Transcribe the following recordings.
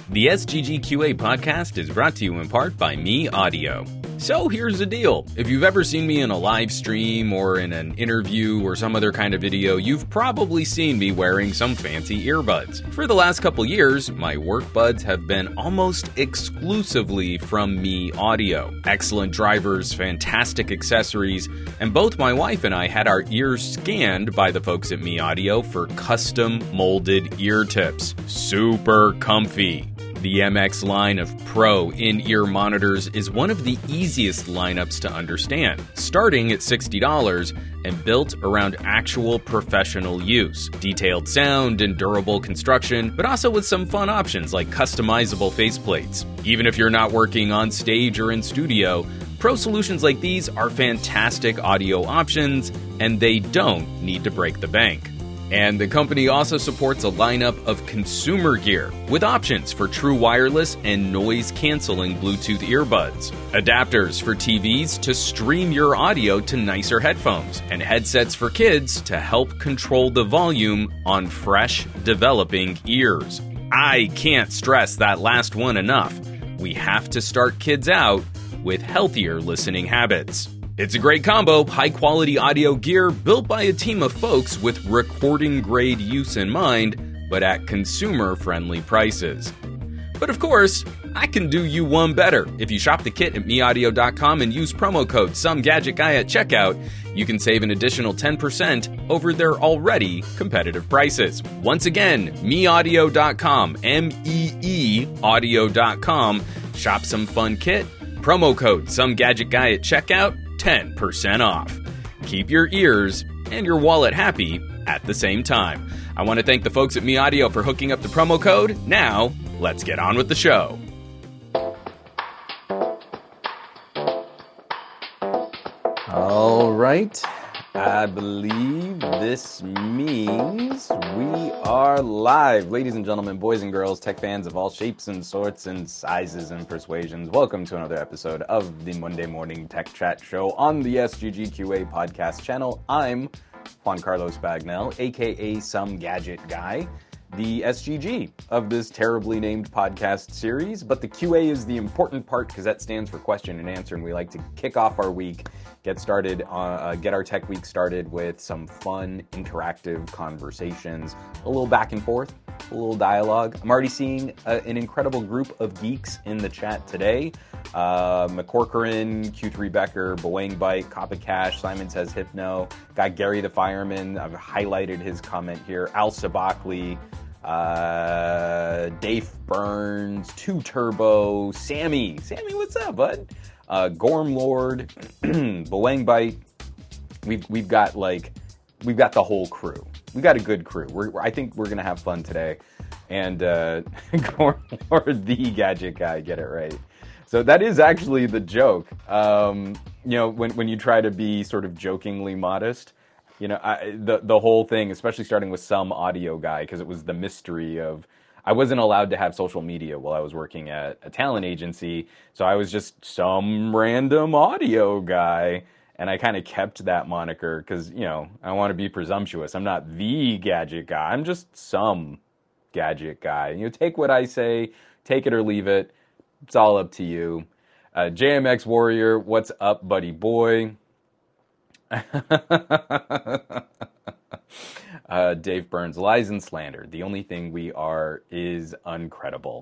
The SGGQA podcast is brought to you in part by Me Audio. So here's the deal. If you've ever seen me in a live stream or in an interview or some other kind of video, you've probably seen me wearing some fancy earbuds. For the last couple years, my work buds have been almost exclusively from Me Audio. Excellent drivers, fantastic accessories, and both my wife and I had our ears scanned by the folks at Me Audio for custom molded ear tips. Super comfy. The MX line of Pro in-ear monitors is one of the easiest lineups to understand, starting at $60 and built around actual professional use. Detailed sound and durable construction, but also with some fun options like customizable faceplates. Even if you're not working on stage or in studio, Pro solutions like these are fantastic audio options, and they don't need to break the bank. And the company also supports a lineup of consumer gear with options for true wireless and noise-canceling Bluetooth earbuds, adapters for TVs to stream your audio to nicer headphones, and headsets for kids to help control the volume on fresh, developing ears. I can't stress that last one enough. We have to start kids out with healthier listening habits. It's a great combo, high-quality audio gear built by a team of folks with recording-grade use in mind, but at consumer-friendly prices. But of course, I can do you one better. If you shop the kit at meaudio.com and use promo code SomeGadgetGuy at checkout, you can save an additional 10% over their already competitive prices. Once again, meaudio.com, M-E-E audio.com. Shop some fun kit, promo code SomeGadgetGuy at checkout, 10% off. Keep your ears and your wallet happy at the same time. I want to thank the folks at Me Audio for hooking up the promo code. Now, let's get on with the show. All right. I believe this means we are live. Ladies and gentlemen, boys and girls, tech fans of all shapes and sorts and sizes and persuasions, welcome to another episode of the Monday Morning Tech Chat Show on the SGGQA podcast channel. I'm Juan Carlos Bagnell, aka Some Gadget Guy, the SGG of this terribly named podcast series, but the QA is the important part because that stands for question and answer, and we like to kick off our week, get our tech week started with some fun, interactive conversations, a little back and forth, a little dialogue. I'm already seeing an incredible group of geeks in the chat today. McCorcoran, Q3 Becker, Boeing Bike, Coppa Cash, Simon Says Hypno, got Gary the Fireman, I've highlighted his comment here, Al Sabakli, Dave Burns, 2 Turbo, Sammy, what's up, bud? Gorm Lord, Boeing Bite. We've got the whole crew. We got a good crew. I think we're gonna have fun today. And Gorm Lord, the gadget guy, get it right. So that is actually the joke. When you try to be sort of jokingly modest, the whole thing, especially starting with Some Audio Guy, because it was the mystery of, I wasn't allowed to have social media while I was working at a talent agency, so I was just some random audio guy, and I kind of kept that moniker because, I want to be presumptuous. I'm not the gadget guy. I'm just some gadget guy. Take what I say, take it or leave it. It's all up to you. JMX Warrior, what's up, buddy boy? Dave Burns, lies and slander. The only thing we are is uncredible.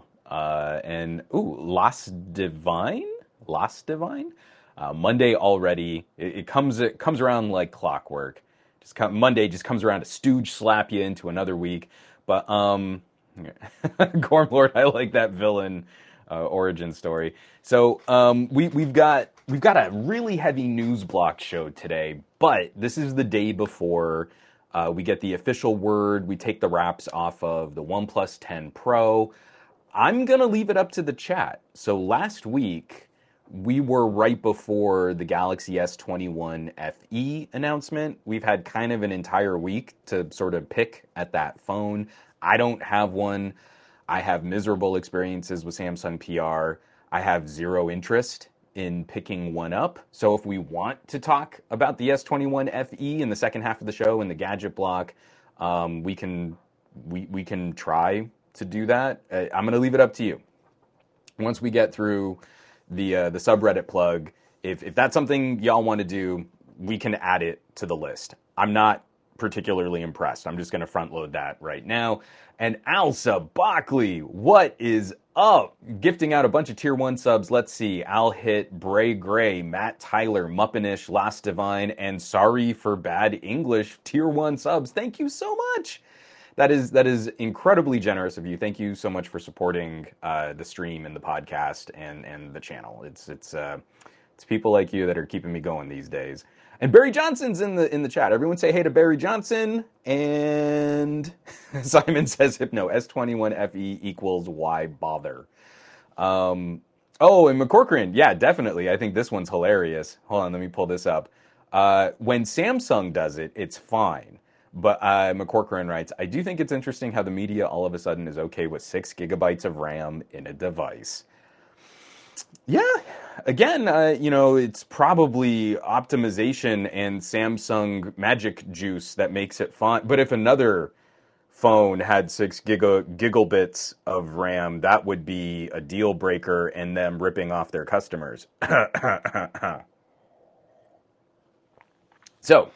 Lost Divine? Monday already. It comes around like clockwork. Monday just comes around to stooge slap you into another week. But Gorm Lord, I like that villain origin story. So we've got a really heavy news block show today, but this is the day before we get the official word. We take the wraps off of the OnePlus 10 Pro. I'm going to leave it up to the chat. So last week, we were right before the Galaxy S21 FE announcement. We've had kind of an entire week to sort of pick at that phone. I don't have one. I have miserable experiences with Samsung PR. I have zero interest in picking one up. So if we want to talk about the S21 FE in the second half of the show in the gadget block, we can try to do that, I'm going to leave it up to you. Once we get through the subreddit plug, if that's something y'all want to do, we can add it to the list. I'm not particularly impressed. I'm just going to front load that right now. And Alsa Bockley, what is up? Gifting out a bunch of tier 1 subs. Let's see. Al Hit, Bray Gray, Matt Tyler, Muppinish, Last Divine, and Sorry for Bad English tier 1 subs. Thank you so much. That is incredibly generous of you. Thank you so much for supporting the stream and the podcast and the channel. It's people like you that are keeping me going these days. And Barry Johnson's in the chat. Everyone say hey to Barry Johnson. And Simon says Hypno S21FE equals why bother. Oh, and McCorcoran, yeah, definitely. I think this one's hilarious. Hold on, let me pull this up. When Samsung does it, it's fine. But McCorcoran writes, I do think it's interesting how the media all of a sudden is okay with 6 gigabytes of RAM in a device. Yeah, again, it's probably optimization and Samsung magic juice that makes it fun. But if another phone had 6 gigabits of RAM, that would be a deal breaker and them ripping off their customers. So...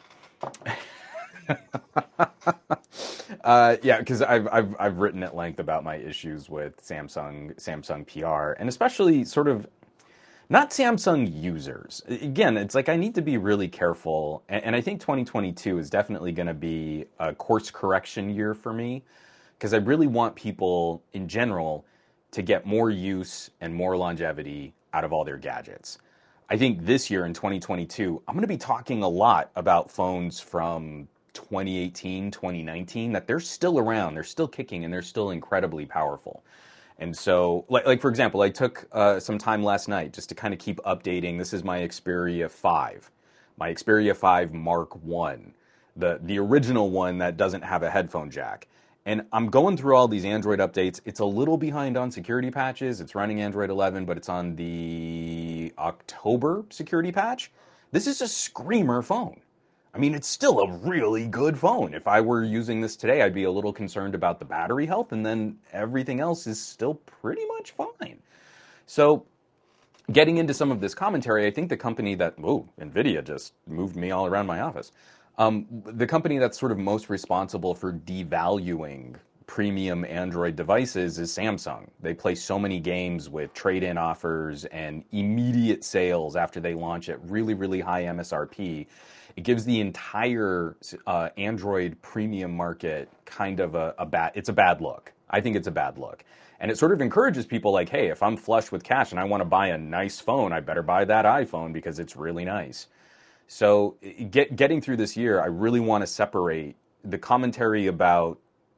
yeah, because I've written at length about my issues with Samsung PR, and especially sort of not Samsung users. Again, it's like I need to be really careful, and I think 2022 is definitely going to be a course correction year for me, because I really want people in general to get more use and more longevity out of all their gadgets. I think this year in 2022, I'm going to be talking a lot about phones from 2018, 2019, that they're still around, they're still kicking, and they're still incredibly powerful. And so, like for example, I took some time last night just to kind of keep updating. This is my Xperia 5, my Xperia 5 Mark I, the original one that doesn't have a headphone jack. And I'm going through all these Android updates. It's a little behind on security patches. It's running Android 11, but it's on the October security patch. This is a screamer phone. I mean, it's still a really good phone. If I were using this today, I'd be a little concerned about the battery health, and then everything else is still pretty much fine. So getting into some of this commentary, I think the company that, NVIDIA just moved me all around my office. The company that's sort of most responsible for devaluing premium Android devices is Samsung. They play so many games with trade-in offers and immediate sales after they launch at really, really high MSRP. It gives the entire Android premium market kind of a bad look. I think it's a bad look. And it sort of encourages people like, hey, if I'm flush with cash and I want to buy a nice phone, I better buy that iPhone because it's really nice. So getting through this year, I really want to separate the commentary about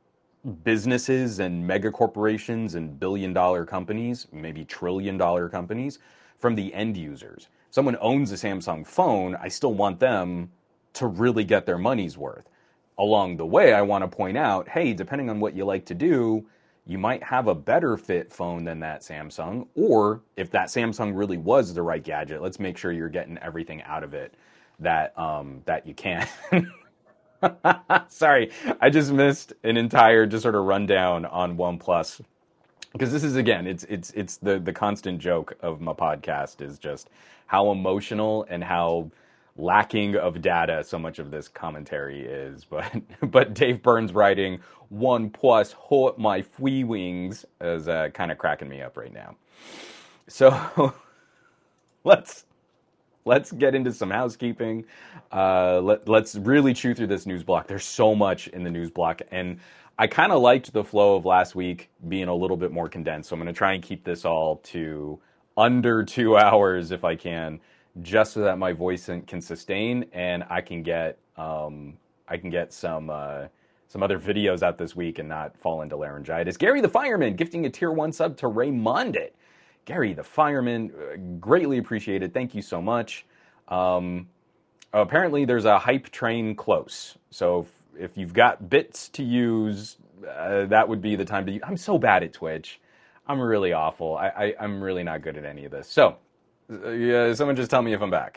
businesses and mega corporations and billion-dollar companies, maybe trillion-dollar companies, from the end users. Someone owns a Samsung phone, I still want them to really get their money's worth. Along the way, I want to point out, hey, depending on what you like to do, you might have a better fit phone than that Samsung, or if that Samsung really was the right gadget, let's make sure you're getting everything out of it that you can. Sorry, I just missed an entire just sort of rundown on OnePlus. Because this is, again, it's the constant joke of my podcast is just how emotional and how lacking of data so much of this commentary is. But Dave Burns writing OnePlus hurt my free wings is kind of cracking me up right now. So let's get into some housekeeping. Let's really chew through this news block. There's so much in the news block, and I kind of liked the flow of last week being a little bit more condensed. So I'm going to try and keep this all to under 2 hours if I can, just so that my voice can sustain and I can get some other videos out this week and not fall into laryngitis. Gary the Fireman gifting a tier 1 sub to Raymond. Gary the Fireman, greatly appreciated. Thank you so much. Apparently there's a hype train close. So if you've got bits to use, that would be the time to use. I'm so bad at Twitch. I'm really awful. I'm really not good at any of this. So, someone just tell me if I'm back.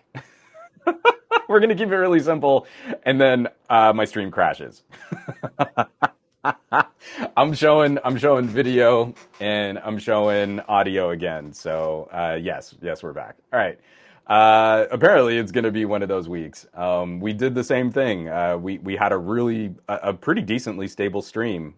We're going to keep it really simple, and then my stream crashes. I'm showing video and I'm showing audio again. So yes, we're back. All right. Apparently, it's going to be one of those weeks. We did the same thing. We had a pretty decently stable stream.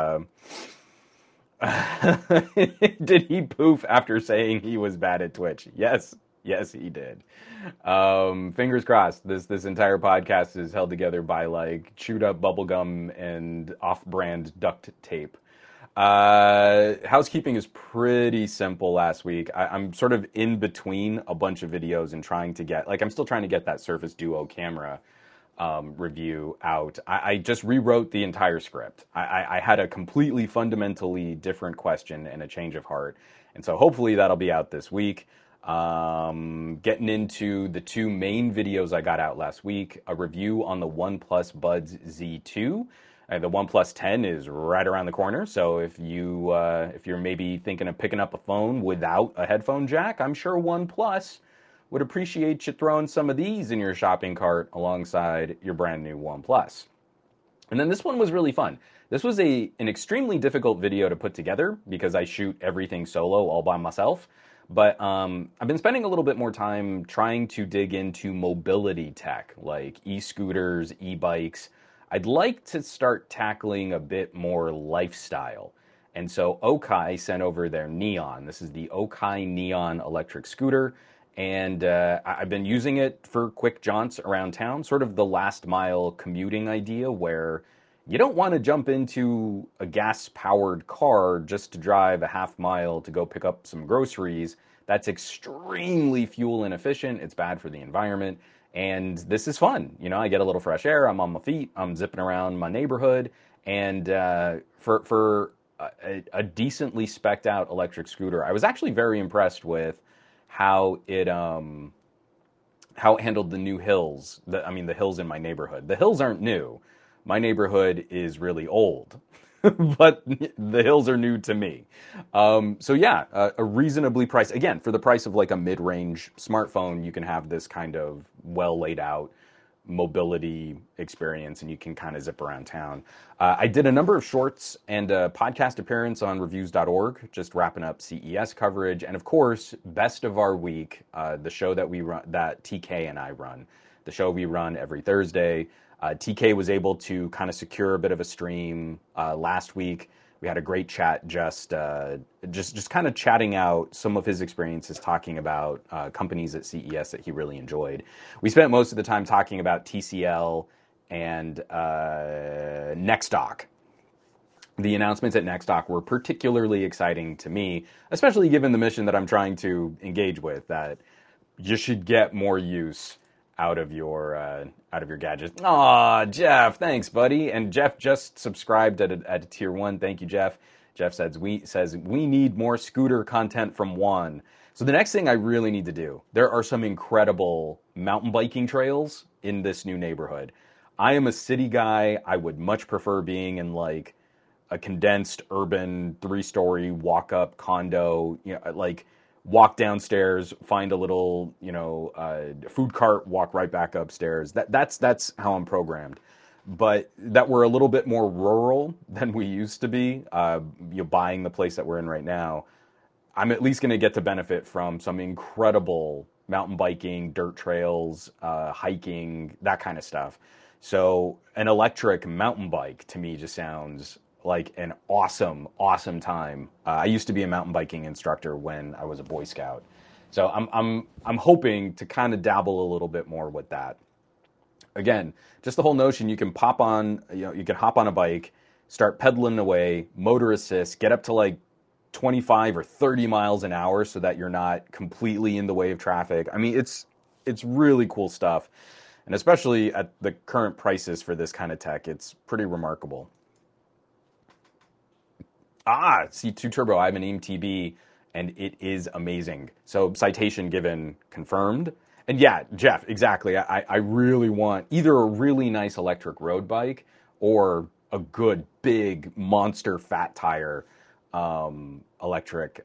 Did he poof after saying he was bad at Twitch? Yes, he did. Fingers crossed. This entire podcast is held together by like chewed up bubble gum and off-brand duct tape. Housekeeping is pretty simple last week. I'm sort of in between a bunch of videos and trying to get, like, I'm still trying to get that Surface Duo camera review out. I just rewrote the entire script. I had a completely fundamentally different question and a change of heart. And so hopefully that'll be out this week. Getting into the two main videos I got out last week, a review on the OnePlus Buds Z2. The OnePlus 10 is right around the corner, so if you're maybe thinking of picking up a phone without a headphone jack, I'm sure OnePlus would appreciate you throwing some of these in your shopping cart alongside your brand new OnePlus. And then this one was really fun. This was an extremely difficult video to put together because I shoot everything solo all by myself. But I've been spending a little bit more time trying to dig into mobility tech, like e-scooters, e-bikes. I'd like to start tackling a bit more lifestyle. And so Okai sent over their Neon. This is the Okai Neon electric scooter. And I've been using it for quick jaunts around town, sort of the last mile commuting idea where you don't want to jump into a gas-powered car just to drive a half mile to go pick up some groceries. That's extremely fuel inefficient. It's bad for the environment. And this is fun. You know, I get a little fresh air. I'm on my feet. I'm zipping around my neighborhood. And for a decently spec'd out electric scooter, I was actually very impressed with how it handled the new hills. The hills in my neighborhood. The hills aren't new. My neighborhood is really old, but the hills are new to me. So yeah, a reasonably priced, again, for the price of like a mid-range smartphone, you can have this kind of well laid out mobility experience and you can kind of zip around town. I did a number of shorts and a podcast appearance on reviews.org, just wrapping up CES coverage. And of course, best of our week, the show that we run, that TK and I run, the show we run every Thursday. TK was able to kind of secure a bit of a stream last week. We had a great chat, just kind of chatting out some of his experiences, talking about companies at CES that he really enjoyed. We spent most of the time talking about TCL and Nextdock. The announcements at Nextdock were particularly exciting to me, especially given the mission that I'm trying to engage with, that you should get more use out of your gadgets. Aw, Jeff, thanks, buddy. And Jeff just subscribed at a tier 1. Thank you, Jeff. Jeff says we need more scooter content from Juan. So the next thing I really need to do, there are some incredible mountain biking trails in this new neighborhood. I am a city guy. I would much prefer being in like a condensed urban 3-story walk-up condo, like walk downstairs, find a little, food cart, walk right back upstairs. That's how I'm programmed. But that we're a little bit more rural than we used to be. Buying the place that we're in right now, I'm at least going to get to benefit from some incredible mountain biking, dirt trails, hiking, that kind of stuff. So an electric mountain bike to me just sounds like an awesome time. I used to be a mountain biking instructor when I was a Boy Scout, so I'm hoping to kind of dabble a little bit more with that. Again, just the whole notion you can hop on a bike, start pedaling away, motor assist, get up to like 25 or 30 miles an hour so that you're not completely in the way of traffic. I mean, it's really cool stuff, and especially at the current prices for this kind of tech, it's pretty remarkable. C2 Turbo, I have an EMTB, and it is amazing. So citation given, confirmed. And yeah, Jeff, exactly. I really want either a really nice electric road bike or a good, big, monster fat tire electric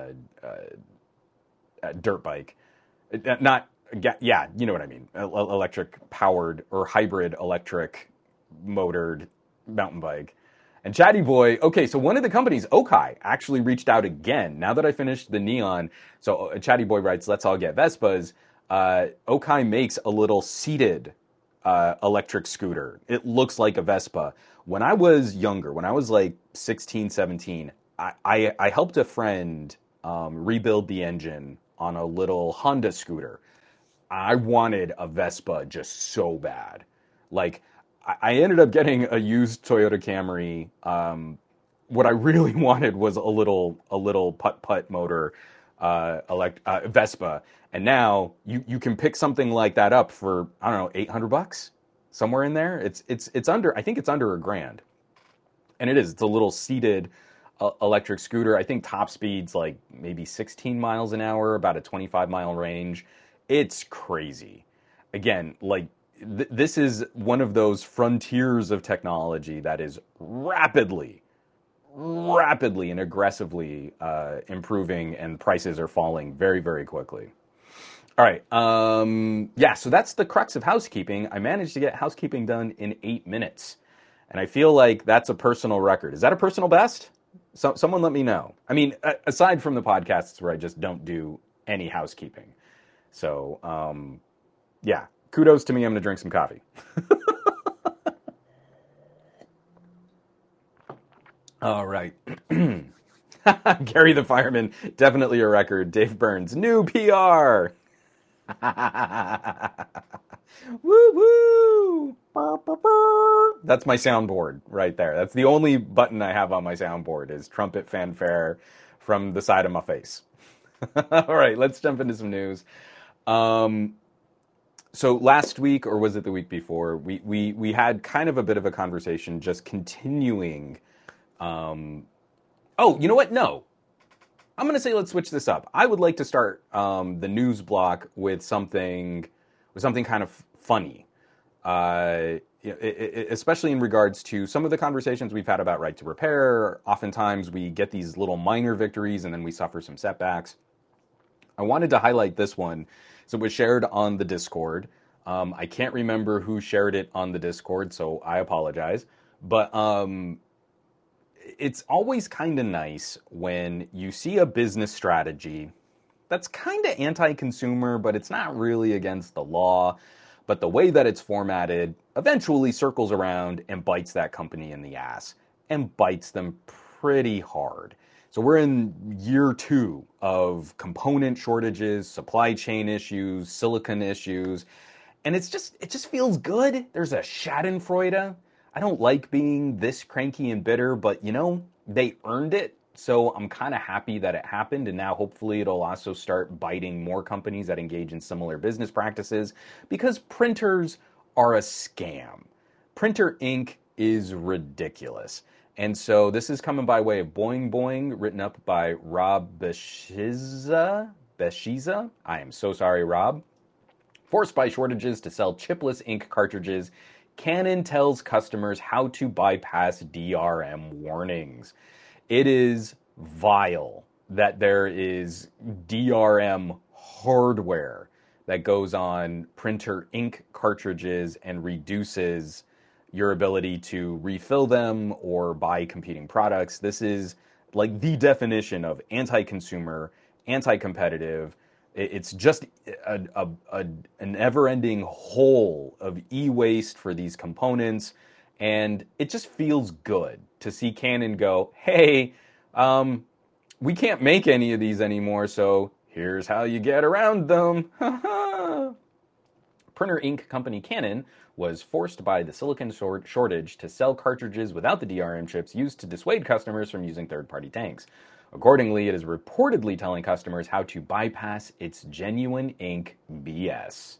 dirt bike. Yeah, you know what I mean. Electric powered or hybrid electric motored mountain bike. And Chatty Boy, okay, so one of the companies, Okai, actually reached out again. Now that I finished the Neon, so Chatty Boy writes, let's all get Vespas. Okai makes a little seated electric scooter. It looks like a Vespa. When I was younger, when I was like 16, 17, I helped a friend rebuild the engine on a little Honda scooter. I wanted a Vespa just so bad. Like, I ended up getting a used Toyota Camry. What I really wanted was a little putt motor, Vespa. And now you can pick something like that up for, I don't know, $800, somewhere in there. It's under, I think it's under $1,000. And it is. It's a little seated electric scooter. I think top speed's like maybe 16 miles an hour, about a 25-mile range. It's crazy. Again, like this is one of those frontiers of technology that is rapidly and aggressively improving, and prices are falling very, very quickly. All right. Yeah, so that's the crux of housekeeping. I managed to get housekeeping done in 8 minutes. And I feel like that's a personal record. Is that a personal best? Someone let me know. I mean, aside from the podcasts where I just don't do any housekeeping. So, yeah, kudos to me. I'm going to drink some coffee. All right. Gary the Fireman, definitely a record. Dave Burns, new PR. Woo woo! That's my soundboard right there. That's the only button I have on my soundboard is trumpet fanfare from the side of my face. All right, let's jump into some news. So last week, or was it the week before, we had kind of a bit of a conversation just continuing. Oh, you know what? No. I'm going to say let's switch this up. I would like to start the news block with something kind of funny, especially in regards to some of the conversations we've had about right to repair. Oftentimes we get these little minor victories and then we suffer some setbacks. I wanted to highlight this one. So it was shared on the Discord. I can't remember who shared it on the Discord, so I apologize. But it's always kind of nice when you see a business strategy that's kind of anti-consumer, but it's not really against the law. But the way that it's formatted eventually circles around and bites that company in the ass, and bites them pretty hard. So we're in year 2 of component shortages, supply chain issues, silicon issues, and it just feels good. There's a schadenfreude. I don't like being this cranky and bitter, but you know, they earned it. So I'm kind of happy that it happened, and now hopefully it'll also start biting more companies that engage in similar business practices, because printers are a scam. Printer ink is ridiculous. And so this is coming by way of Boing Boing, written up by Rob Beshiza. I am so sorry, Rob. Forced by shortages to sell chipless ink cartridges, Canon tells customers how to bypass DRM warnings. It is vile that there is DRM hardware that goes on printer ink cartridges and reduces your ability to refill them or buy competing products. This is like the definition of anti-consumer, anti-competitive. It's just an never-ending hole of e-waste for these components, and it just feels good to see Canon go, hey, we can't make any of these anymore, so here's how you get around them. Printer ink company Canon was forced by the silicon shortage to sell cartridges without the DRM chips used to dissuade customers from using third-party tanks. Accordingly, it is reportedly telling customers how to bypass its genuine ink BS.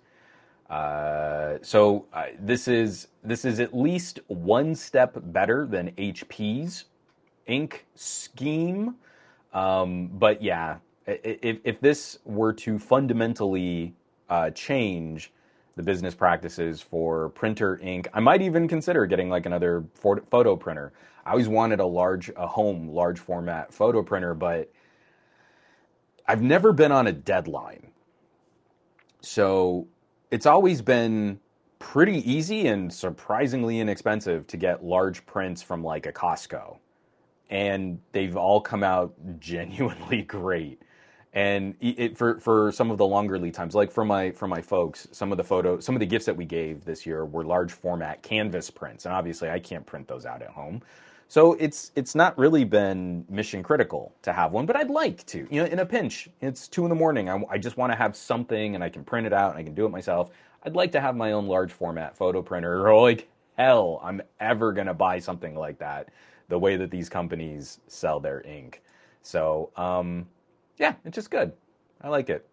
This is at least one step better than HP's ink scheme. But yeah, if this were to fundamentally change the business practices for printer ink, I might even consider getting like another photo printer. I always wanted a large format photo printer, but I've never been on a deadline. So it's always been pretty easy and surprisingly inexpensive to get large prints from like a Costco. And they've all come out genuinely great. And for some of the longer lead times, like for my folks, some of the gifts that we gave this year were large format canvas prints, and obviously I can't print those out at home, so it's not really been mission critical to have one, but I'd like to, in a pinch. It's 2 in the morning. I just want to have something, and I can print it out, and I can do it myself. I'd like to have my own large format photo printer, or like hell, I'm ever gonna buy something like that. The way that these companies sell their ink, so. Yeah, it's just good. I like it.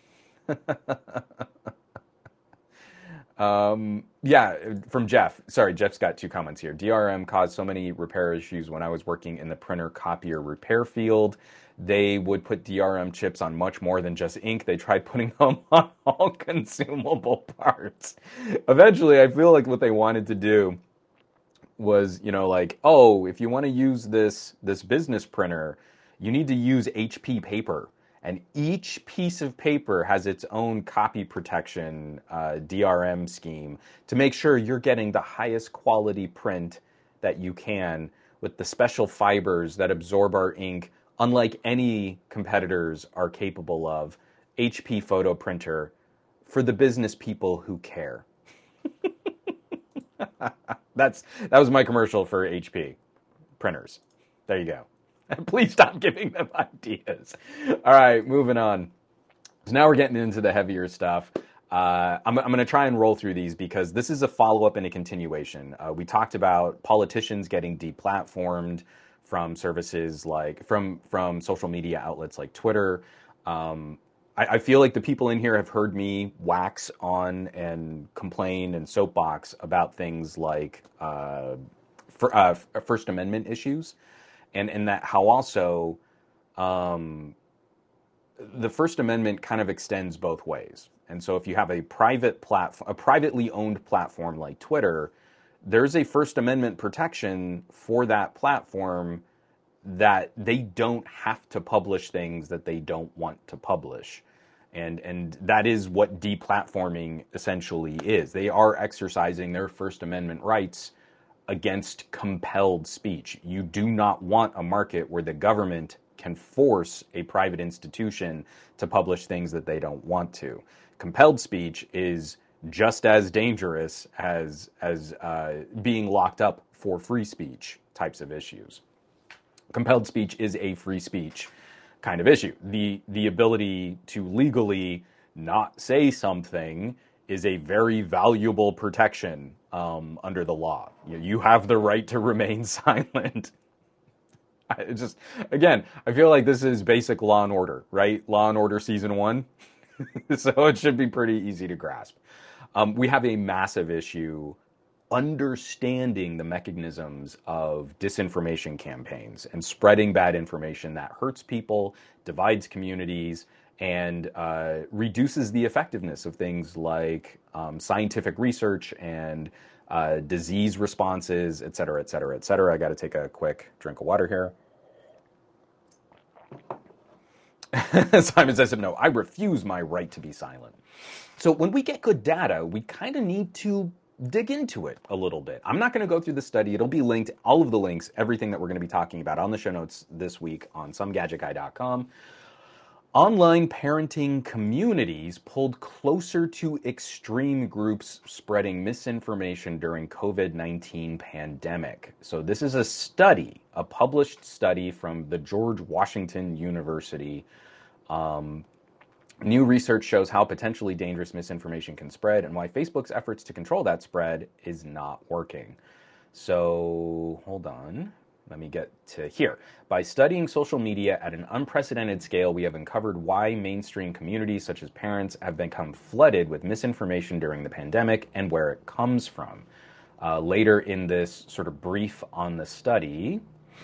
Yeah, from Jeff. Sorry, Jeff's got 2 comments here. DRM caused so many repair issues when I was working in the printer copier repair field. They would put DRM chips on much more than just ink. They tried putting them on all consumable parts. Eventually, I feel like what they wanted to do was, like, oh, if you want to use this business printer, you need to use HP paper. And each piece of paper has its own copy protection DRM scheme to make sure you're getting the highest quality print that you can with the special fibers that absorb our ink, unlike any competitors are capable of. HP photo printer for the business people who care. That was my commercial for HP printers. There you go. Please stop giving them ideas. All right, moving on. So now we're getting into the heavier stuff. I'm going to try and roll through these because this is a follow-up and a continuation. We talked about politicians getting deplatformed from services like from social media outlets like Twitter. I feel like the people in here have heard me wax on and complain and soapbox about things like First Amendment issues. And that how also the First Amendment kind of extends both ways. And so if you have a privately owned platform like Twitter, there's a First Amendment protection for that platform that they don't have to publish things that they don't want to publish. And that is what deplatforming essentially is. They are exercising their First Amendment rights against compelled speech. You do not want a market where the government can force a private institution to publish things that they don't want to. Compelled speech is just as dangerous as being locked up for free speech types of issues. Compelled speech is a free speech kind of issue. The ability to legally not say something is a very valuable protection under the law. You have the right to remain silent. I feel like this is basic Law and Order, right? Law and Order season 1. So it should be pretty easy to grasp. We have a massive issue understanding the mechanisms of disinformation campaigns and spreading bad information that hurts people, divides communities, and reduces the effectiveness of things like scientific research and disease responses, et cetera, et cetera, et cetera. I got to take a quick drink of water here. Simon says, no, I refuse my right to be silent. So when we get good data, we kind of need to dig into it a little bit. I'm not going to go through the study. It'll be linked, all of the links, everything that we're going to be talking about on the show notes this week on somegadgetguy.com. Online parenting communities pulled closer to extreme groups spreading misinformation during COVID-19 pandemic. So this is a study, a published study from the George Washington University. New research shows how potentially dangerous misinformation can spread and why Facebook's efforts to control that spread is not working. So hold on. Let me get to here. By studying social media at an unprecedented scale, we have uncovered why mainstream communities such as parents have become flooded with misinformation during the pandemic and where it comes from. Later in this sort of brief on the study,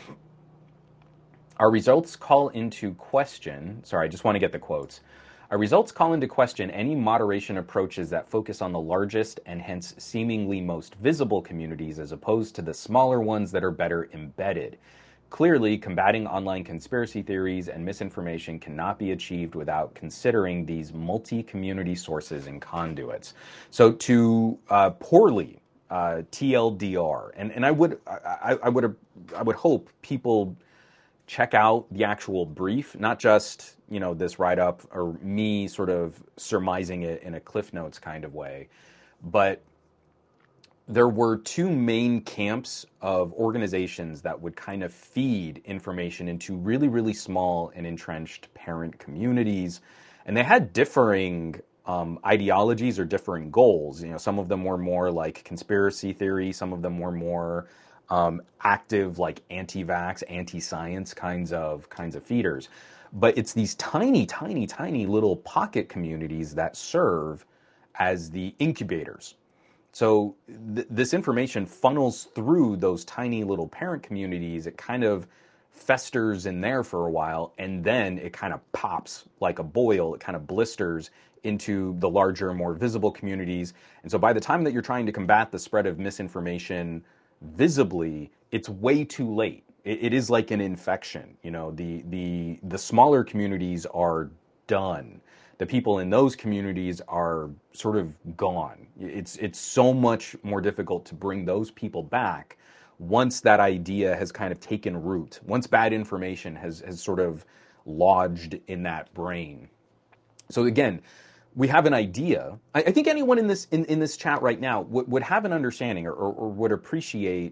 our results call into question, sorry, I just want to get the quotes. Our results call into question any moderation approaches that focus on the largest and hence seemingly most visible communities as opposed to the smaller ones that are better embedded. Clearly, combating online conspiracy theories and misinformation cannot be achieved without considering these multi-community sources and conduits. So to poorly TLDR, and I would hope people check out the actual brief, not just this write-up or me sort of surmising it in a Cliff Notes kind of way, but there were two main camps of organizations that would kind of feed information into really, really small and entrenched parent communities. And they had differing ideologies or differing goals. Some of them were more like conspiracy theory. Some of them were more active, like anti-vax, anti-science kinds of feeders. But it's these tiny, tiny, tiny little pocket communities that serve as the incubators. So this information funnels through those tiny little parent communities. It kind of festers in there for a while, and then it kind of pops like a boil. It kind of blisters into the larger, more visible communities. And so by the time that you're trying to combat the spread of misinformation visibly, it's way too late. It is like an infection. The smaller communities are done. The people in those communities are sort of gone. It's so much more difficult to bring those people back once that idea has kind of taken root, once bad information has sort of lodged in that brain. So again, we have an idea. I think anyone in this chat right now would have an understanding or would appreciate,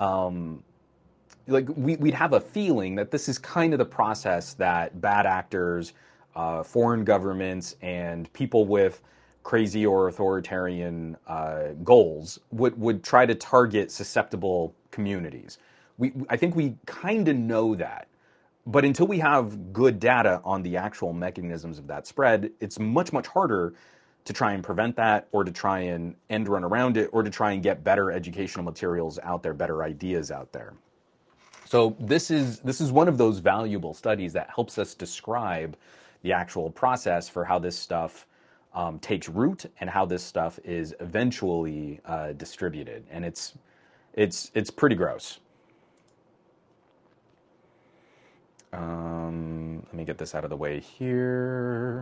we'd have a feeling that this is kind of the process that bad actors, foreign governments, and people with crazy or authoritarian goals would try to target susceptible communities. I think we kind of know that. But until we have good data on the actual mechanisms of that spread, it's much, much harder to try and prevent that, or to try and end run around it, or to try and get better educational materials out there, better ideas out there. So this is one of those valuable studies that helps us describe the actual process for how this stuff takes root and how this stuff is eventually distributed. And it's pretty gross. Let me get this out of the way here.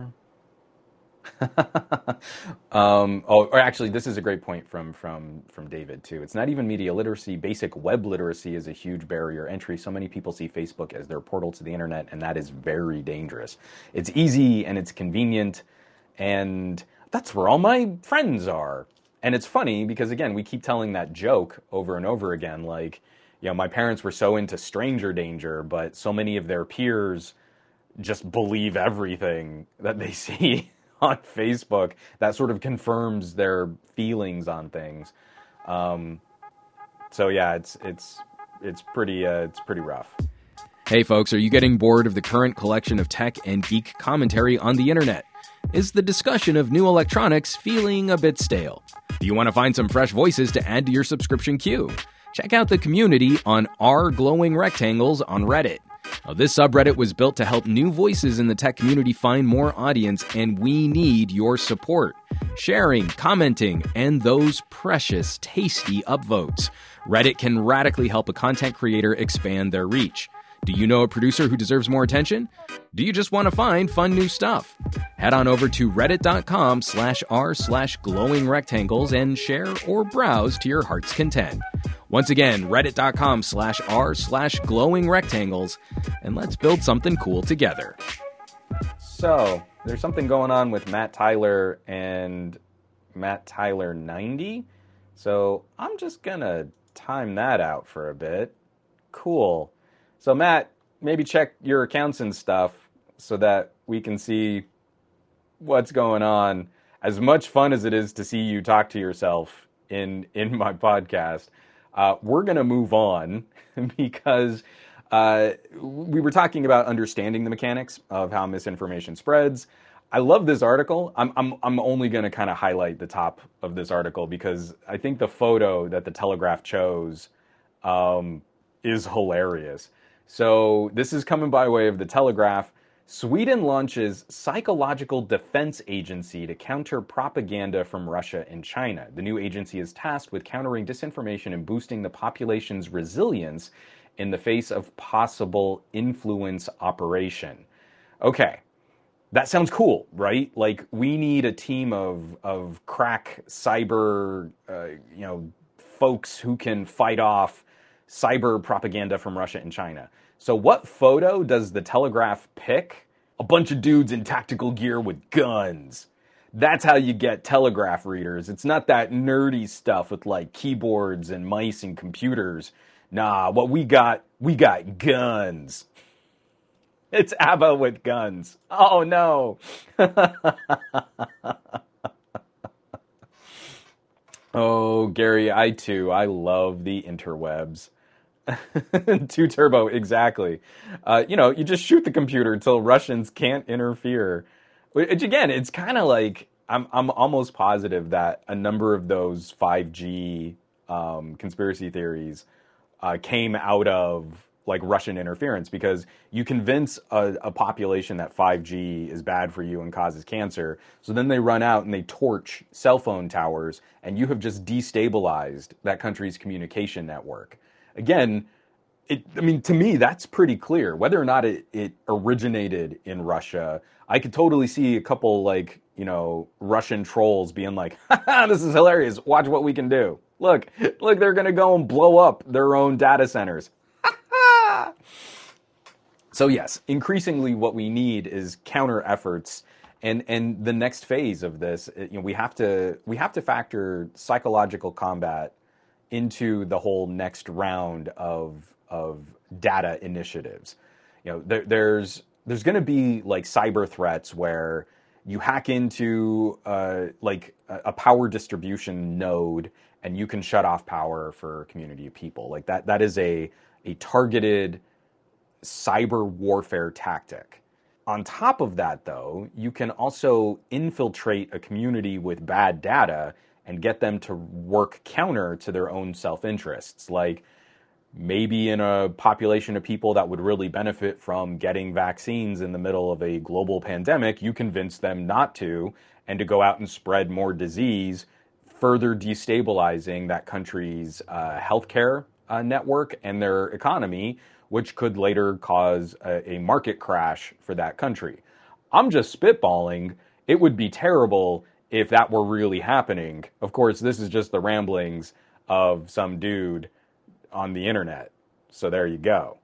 Or actually, this is a great point from David too. It's not even media literacy. Basic web literacy is a huge barrier entry. So many people see Facebook as their portal to the internet, and that is very dangerous. It's easy and it's convenient, and that's where all my friends are. And it's funny because, again, we keep telling that joke over and over again, like, my parents were so into stranger danger, but so many of their peers just believe everything that they see on Facebook. That sort of confirms their feelings on things. So yeah, it's pretty rough. Hey folks, are you getting bored of the current collection of tech and geek commentary on the internet? Is the discussion of new electronics feeling a bit stale? Do you want to find some fresh voices to add to your subscription queue? Check out the community on r glowing rectangles on Reddit. Now, this subreddit was built to help new voices in the tech community find more audience, and we need your support. Sharing, commenting, and those precious, tasty upvotes. Reddit can radically help a content creator expand their reach. Do you know a producer who deserves more attention? Do you just want to find fun new stuff? Head on over to reddit.com/r/glowing rectangles and share or browse to your heart's content. Once again, reddit.com/r/glowing rectangles, and let's build something cool together. So, there's something going on with Matt Tyler and Matt Tyler 90. So, I'm just gonna time that out for a bit. Cool. So Matt, maybe check your accounts and stuff so that we can see what's going on. As much fun as it is to see you talk to yourself in my podcast, we're going to move on because we were talking about understanding the mechanics of how misinformation spreads. I love this article. I'm only going to kind of highlight the top of this article because I think the photo that the Telegraph chose is hilarious. So this is coming by way of the Telegraph. Sweden launches psychological defense agency to counter propaganda from Russia and China. The new agency is tasked with countering disinformation and boosting the population's resilience in the face of possible influence operation. Okay, that sounds cool, right? Like we need a team of crack cyber, folks who can fight off cyber propaganda from Russia and China. So what photo does the Telegraph pick? A bunch of dudes in tactical gear with guns. That's how you get Telegraph readers. It's not that nerdy stuff with like keyboards and mice and computers. Nah, what we got guns. It's ABBA with guns. Oh no. Oh, Gary, I love the interwebs. Two turbo, exactly. You just shoot the computer until Russians can't interfere. Which again, it's kind of like I'm almost positive that a number of those 5G conspiracy theories came out of like Russian interference, because you convince a population that 5G is bad for you and causes cancer. So then they run out and they torch cell phone towers, and you have just destabilized that country's communication network. Again, to me, that's pretty clear. Whether or not it originated in Russia, I could totally see a couple Russian trolls being like, "Ha, this is hilarious. Watch what we can do. Look, they're going to go and blow up their own data centers." So yes, increasingly what we need is counter efforts, and the next phase of this, we have to factor psychological combat into the whole next round of data initiatives. There's going to be like cyber threats where you hack into a power distribution node and you can shut off power for a community of people. Like that is a targeted cyber warfare tactic. On top of that, though, you can also infiltrate a community with bad data and get them to work counter to their own self-interests. Like maybe in a population of people that would really benefit from getting vaccines in the middle of a global pandemic, you convince them not to, and to go out and spread more disease, further destabilizing that country's healthcare network and their economy, which could later cause a market crash for that country. I'm just spitballing. It would be terrible if that were really happening. Of course, this is just the ramblings of some dude on the internet. So there you go.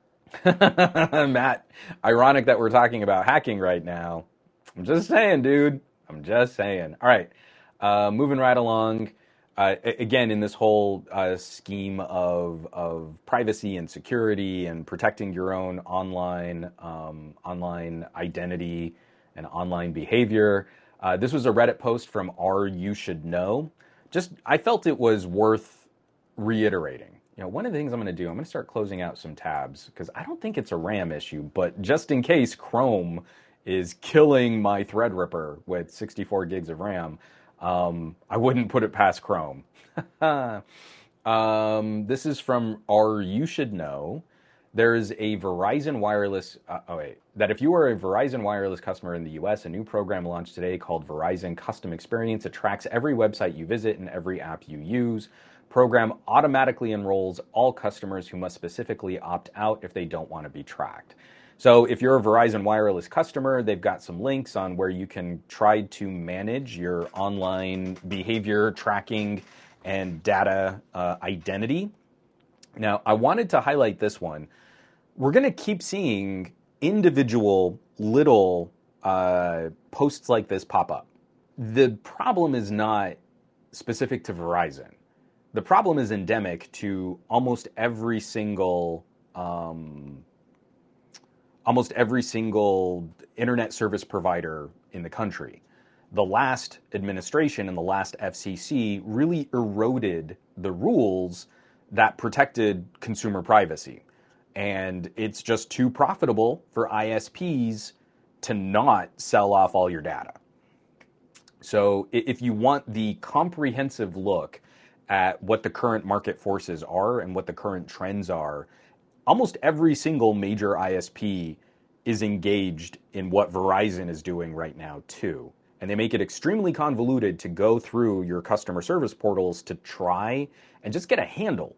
Matt, ironic that we're talking about hacking right now. I'm just saying, dude. I'm just saying. All right, moving right along. Again, in this whole scheme of privacy and security and protecting your own online identity and online behavior, this was a Reddit post from R You Should Know. I felt it was worth reiterating. One of the things I'm going to do, I'm going to start closing out some tabs because I don't think it's a RAM issue, but just in case Chrome is killing my Threadripper with 64 gigs of RAM, I wouldn't put it past Chrome. This is from R You Should Know. There's a Verizon Wireless, that if you are a Verizon Wireless customer in the US, a new program launched today called Verizon Custom Experience. It tracks every website you visit and every app you use. Program automatically enrolls all customers who must specifically opt out if they don't want to be tracked. So if you're a Verizon Wireless customer, they've got some links on where you can try to manage your online behavior tracking and data identity. Now, I wanted to highlight this one. We're going to keep seeing individual little posts like this pop up. The problem is not specific to Verizon. The problem is endemic to almost every single internet service provider in the country. The last administration and the last FCC really eroded the rules that protected consumer privacy. And it's just too profitable for ISPs to not sell off all your data. So if you want the comprehensive look at what the current market forces are and what the current trends are, almost every single major ISP is engaged in what Verizon is doing right now too. And they make it extremely convoluted to go through your customer service portals to try and just get a handle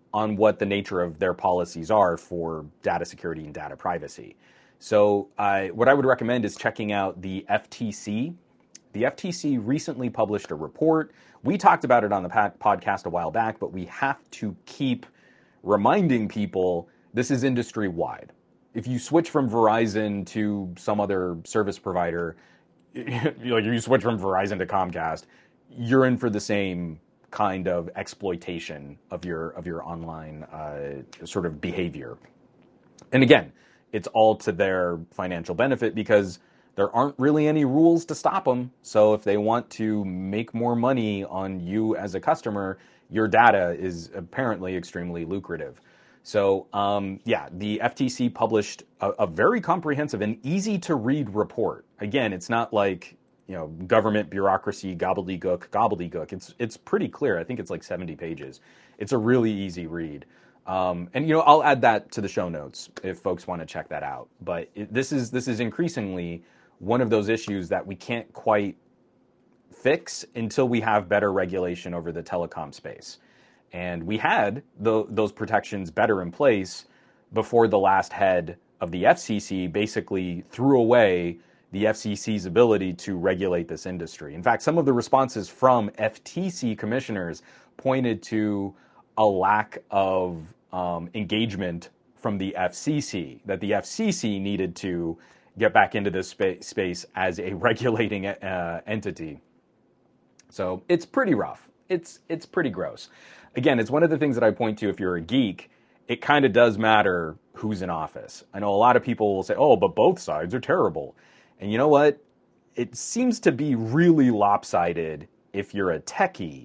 on what the nature of their policies are for data security and data privacy. So what I would recommend is checking out the FTC. The FTC recently published a report. We talked about it on the podcast a while back, but we have to keep reminding people this is industry-wide. If you switch from Verizon to some other service provider, like you switch from Verizon to Comcast, you're in for the same kind of exploitation of your online sort of behavior. And again, it's all to their financial benefit because there aren't really any rules to stop them. So if they want to make more money on you as a customer, your data is apparently extremely lucrative. So the FTC published a very comprehensive and easy to read report. Again, it's not like, government bureaucracy, gobbledygook. It's pretty clear. I think it's like 70 pages. It's a really easy read. I'll add that to the show notes if folks want to check that out. But this is increasingly one of those issues that we can't quite fix until we have better regulation over the telecom space. And we had those protections better in place before the last head of the FCC basically threw away the FCC's ability to regulate this industry. In fact, some of the responses from FTC commissioners pointed to a lack of engagement from the FCC, that the FCC needed to get back into this space as a regulating entity. So it's pretty rough. It's pretty gross. Again, it's one of the things that I point to if you're a geek. It kind of does matter who's in office. I know a lot of people will say, oh, but both sides are terrible. And you know what? It seems to be really lopsided if you're a techie.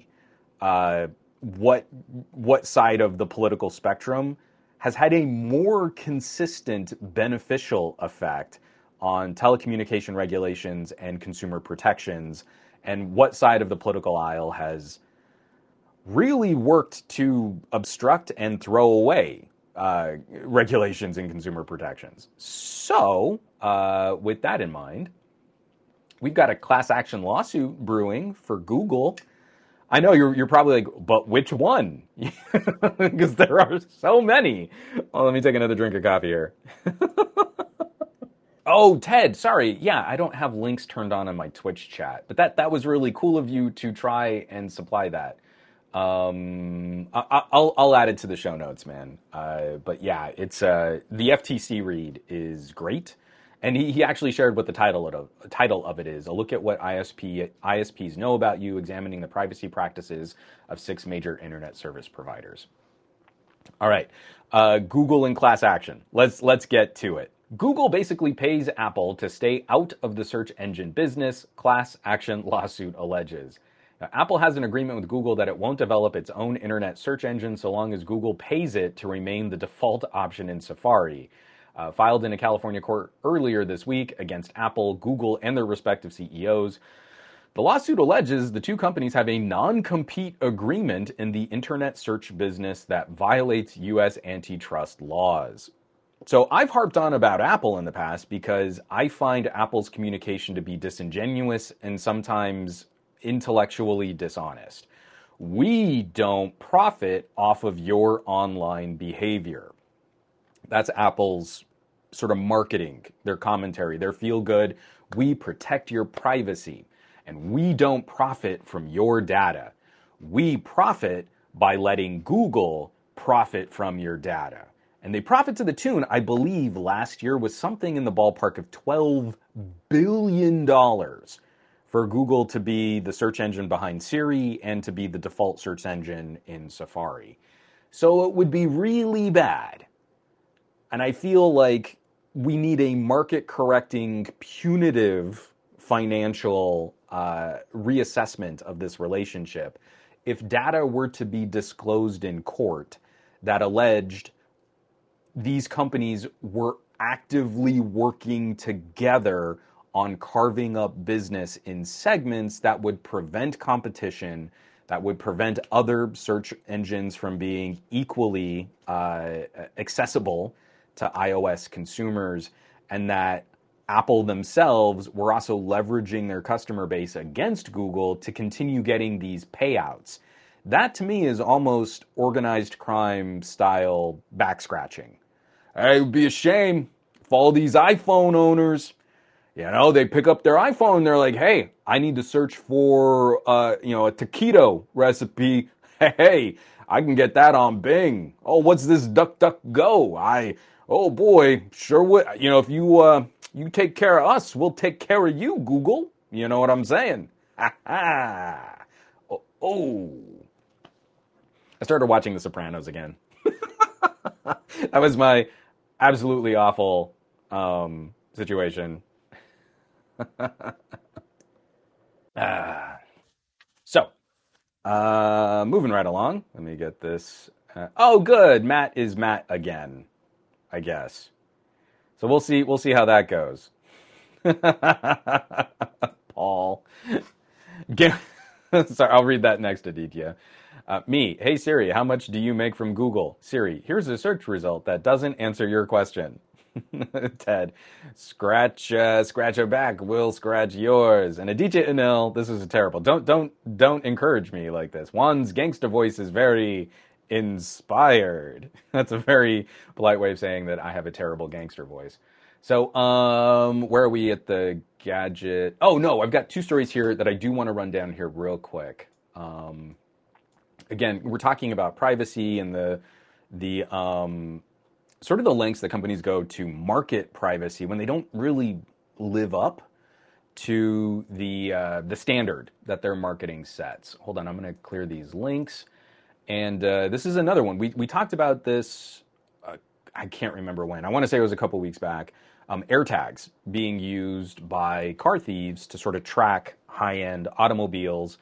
What side of the political spectrum has had a more consistent beneficial effect on telecommunication regulations and consumer protections, and what side of the political aisle has really worked to obstruct and throw away regulations and consumer protections. So, with that in mind, we've got a class action lawsuit brewing for Google. I know you're probably like, but which one? Because there are so many. Oh, let me take another drink of coffee here. Oh, Ted, sorry. Yeah, I don't have links turned on my Twitch chat, but that was really cool of you to try and supply that. I'll add it to the show notes, man. But yeah, it's the FTC read is great, and he actually shared what the title of it is: a look at what ISPs know about you, examining the privacy practices of 6 major internet service providers. All right, Google and class action. Let's get to it. Google basically pays Apple to stay out of the search engine business, class action lawsuit alleges. Now, Apple has an agreement with Google that it won't develop its own internet search engine so long as Google pays it to remain the default option in Safari. Filed in a California court earlier this week against Apple, Google, and their respective CEOs. The lawsuit alleges the two companies have a non-compete agreement in the internet search business that violates U.S. antitrust laws. So I've harped on about Apple in the past because I find Apple's communication to be disingenuous and sometimes intellectually dishonest. We don't profit off of your online behavior. That's Apple's sort of marketing, their commentary, their feel good. We protect your privacy, and we don't profit from your data. We profit by letting Google profit from your data. And they profit to the tune, I believe last year was something in the ballpark of $12 billion for Google to be the search engine behind Siri and to be the default search engine in Safari. So it would be really bad. And I feel like we need a market-correcting, punitive financial reassessment of this relationship if data were to be disclosed in court that alleged these companies were actively working together on carving up business in segments that would prevent competition, that would prevent other search engines from being equally accessible to iOS consumers, and that Apple themselves were also leveraging their customer base against Google to continue getting these payouts. That to me is almost organized crime style back scratching. It would be a shame if all these iPhone owners, they pick up their iPhone and they're like, hey, I need to search for, a taquito recipe. Hey, I can get that on Bing. Oh, what's this DuckDuckGo? Oh boy, sure would. If you take care of us, we'll take care of you, Google. You know what I'm saying? Ha ha. Oh. I started watching The Sopranos again. That was my absolutely awful situation. So, moving right along. Let me get this. Oh, good. Matt is Matt again, I guess. So we'll see. We'll see how that goes. Paul. Sorry, I'll read that next, Aditya. Me, hey Siri, how much do you make from Google? Siri, here's a search result that doesn't answer your question. Ted, scratch a back, we'll scratch yours. And Aditya Anil, this is terrible. Don't encourage me like this. Juan's gangster voice is very inspired. That's a very polite way of saying that I have a terrible gangster voice. So, where are we at the gadget? Oh no, I've got two stories here that I do want to run down here real quick. Again, we're talking about privacy and the sort of the lengths that companies go to market privacy when they don't really live up to the standard that their marketing sets. Hold on, I'm going to clear these links. And this is another one. We talked about this, I can't remember when. I want to say it was a couple weeks back. AirTags being used by car thieves to sort of track high-end automobiles.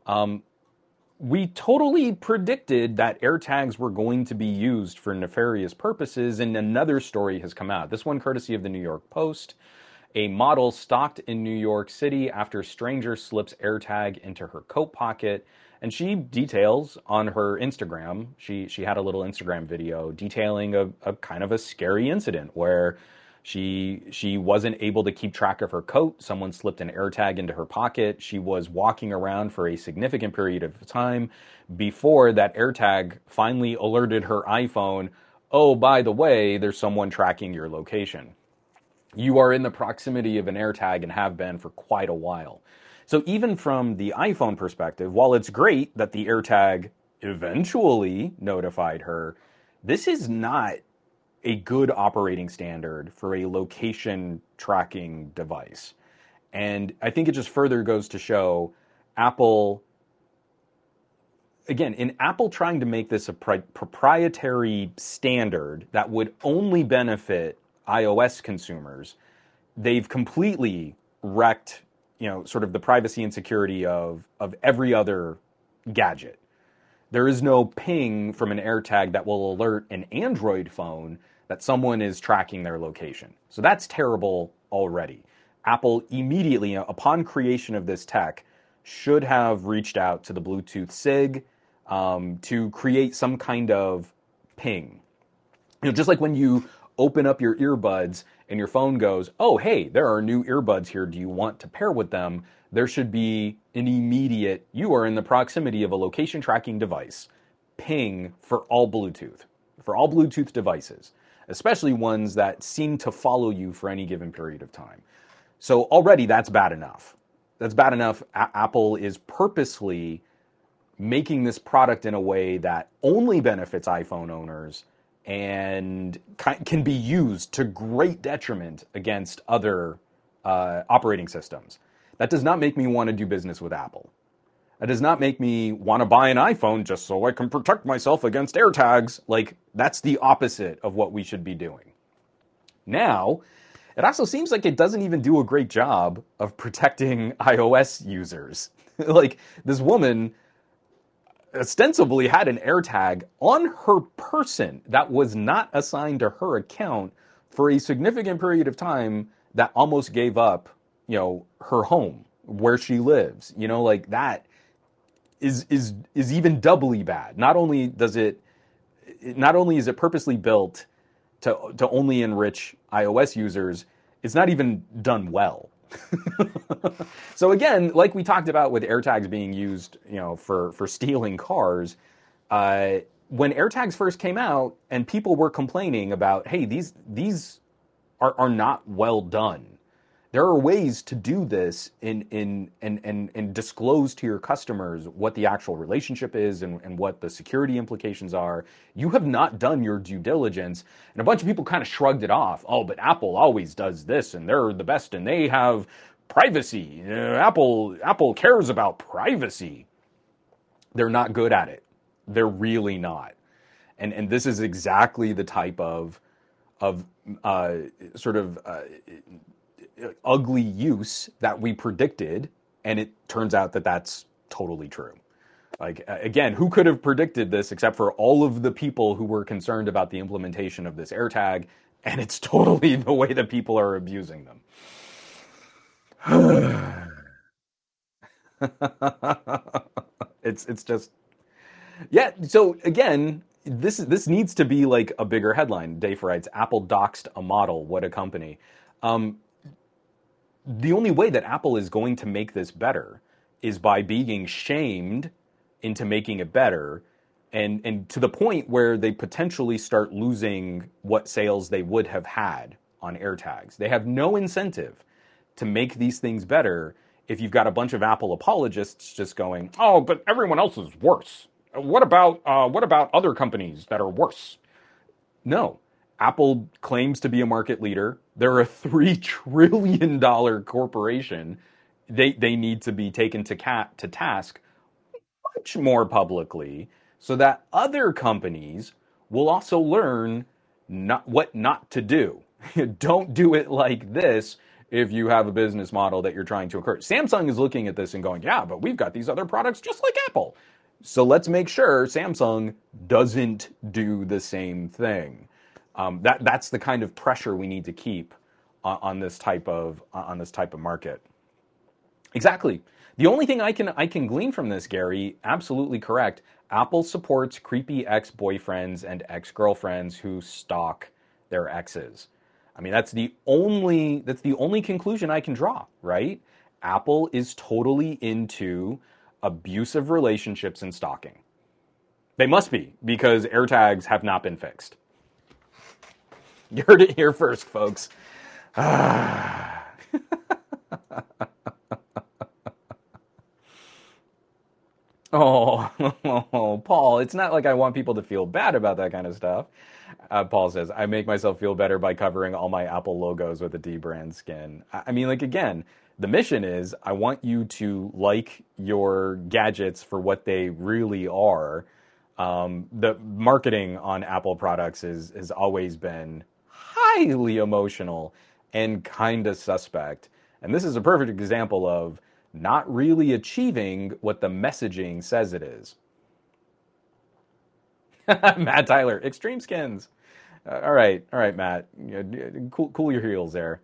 We totally predicted that AirTags were going to be used for nefarious purposes, and another story has come out. This one courtesy of the New York Post. A model stalked in New York City after a stranger slips AirTag into her coat pocket. And she details on her Instagram, she had a little Instagram video detailing a kind of a scary incident where she wasn't able to keep track of her coat. Someone slipped an AirTag into her pocket. She was walking around for a significant period of time before that AirTag finally alerted her iPhone, oh, by the way, there's someone tracking your location. You are in the proximity of an AirTag and have been for quite a while. So even from the iPhone perspective, while it's great that the AirTag eventually notified her, this is not a good operating standard for a location tracking device. And I think it just further goes to show Apple, again, in Apple trying to make this a proprietary standard that would only benefit iOS consumers, they've completely wrecked, sort of the privacy and security of every other gadget. There is no ping from an AirTag that will alert an Android phone that someone is tracking their location. So that's terrible already. Apple immediately, upon creation of this tech, should have reached out to the Bluetooth SIG to create some kind of ping. Just like when you open up your earbuds and your phone goes, oh, hey, there are new earbuds here. Do you want to pair with them? There should be an immediate, you are in the proximity of a location tracking device, ping for all Bluetooth devices, especially ones that seem to follow you for any given period of time. So already that's bad enough. That's bad enough. Apple is purposely making this product in a way that only benefits iPhone owners and can be used to great detriment against other operating systems. That does not make me want to do business with Apple. That does not make me want to buy an iPhone just so I can protect myself against AirTags. Like, that's the opposite of what we should be doing. Now, it also seems like it doesn't even do a great job of protecting iOS users. Like, this woman ostensibly had an AirTag on her person that was not assigned to her account for a significant period of time that almost gave up, her home where she lives. Like that is even doubly bad. Not only is it purposely built to only enrich iOS users, it's not even done well. So again, like we talked about with AirTags being used, for stealing cars, when AirTags first came out and people were complaining about, hey, these are not well done. There are ways to do this and disclose to your customers what the actual relationship is and what the security implications are. You have not done your due diligence. And a bunch of people kind of shrugged it off. Oh, but Apple always does this and they're the best and they have privacy. Apple cares about privacy. They're not good at it. They're really not. And this is exactly the type of sort of ugly use that we predicted, and it turns out that that's totally true. Like, again, who could have predicted this except for all of the people who were concerned about the implementation of this AirTag, and it's totally the way that people are abusing them. It's just, yeah. So again, this needs to be like a bigger headline. Dave writes, Apple doxed a model. What a company. The only way that Apple is going to make this better is by being shamed into making it better, and to the point where they potentially start losing what sales they would have had on AirTags. They have no incentive to make these things better if you've got a bunch of Apple apologists just going, oh, but everyone else is worse. What about other companies that are worse? No. Apple claims to be a market leader. They're a $3 trillion corporation. They need to be taken to task much more publicly so that other companies will also learn what not to do. Don't do it like this if you have a business model that you're trying to encourage. Samsung is looking at this and going, yeah, but we've got these other products just like Apple. So let's make sure Samsung doesn't do the same thing. That's the kind of pressure we need to keep on this type of market. Exactly. The only thing I can glean from this, Gary, absolutely correct. Apple supports creepy ex-boyfriends and ex-girlfriends who stalk their exes. I mean, that's the only conclusion I can draw, right? Apple is totally into abusive relationships and stalking. They must be, because AirTags have not been fixed. You heard it here first, folks. Oh, Paul, it's not like I want people to feel bad about that kind of stuff. Paul says, I make myself feel better by covering all my Apple logos with a D-brand skin. I mean, like, again, the mission is I want you to like your gadgets for what they really are. The marketing on Apple products has always been highly emotional and kind of suspect. And this is a perfect example of not really achieving what the messaging says it is. Matt Tyler, extreme skins. All right, Matt. Cool your heels there.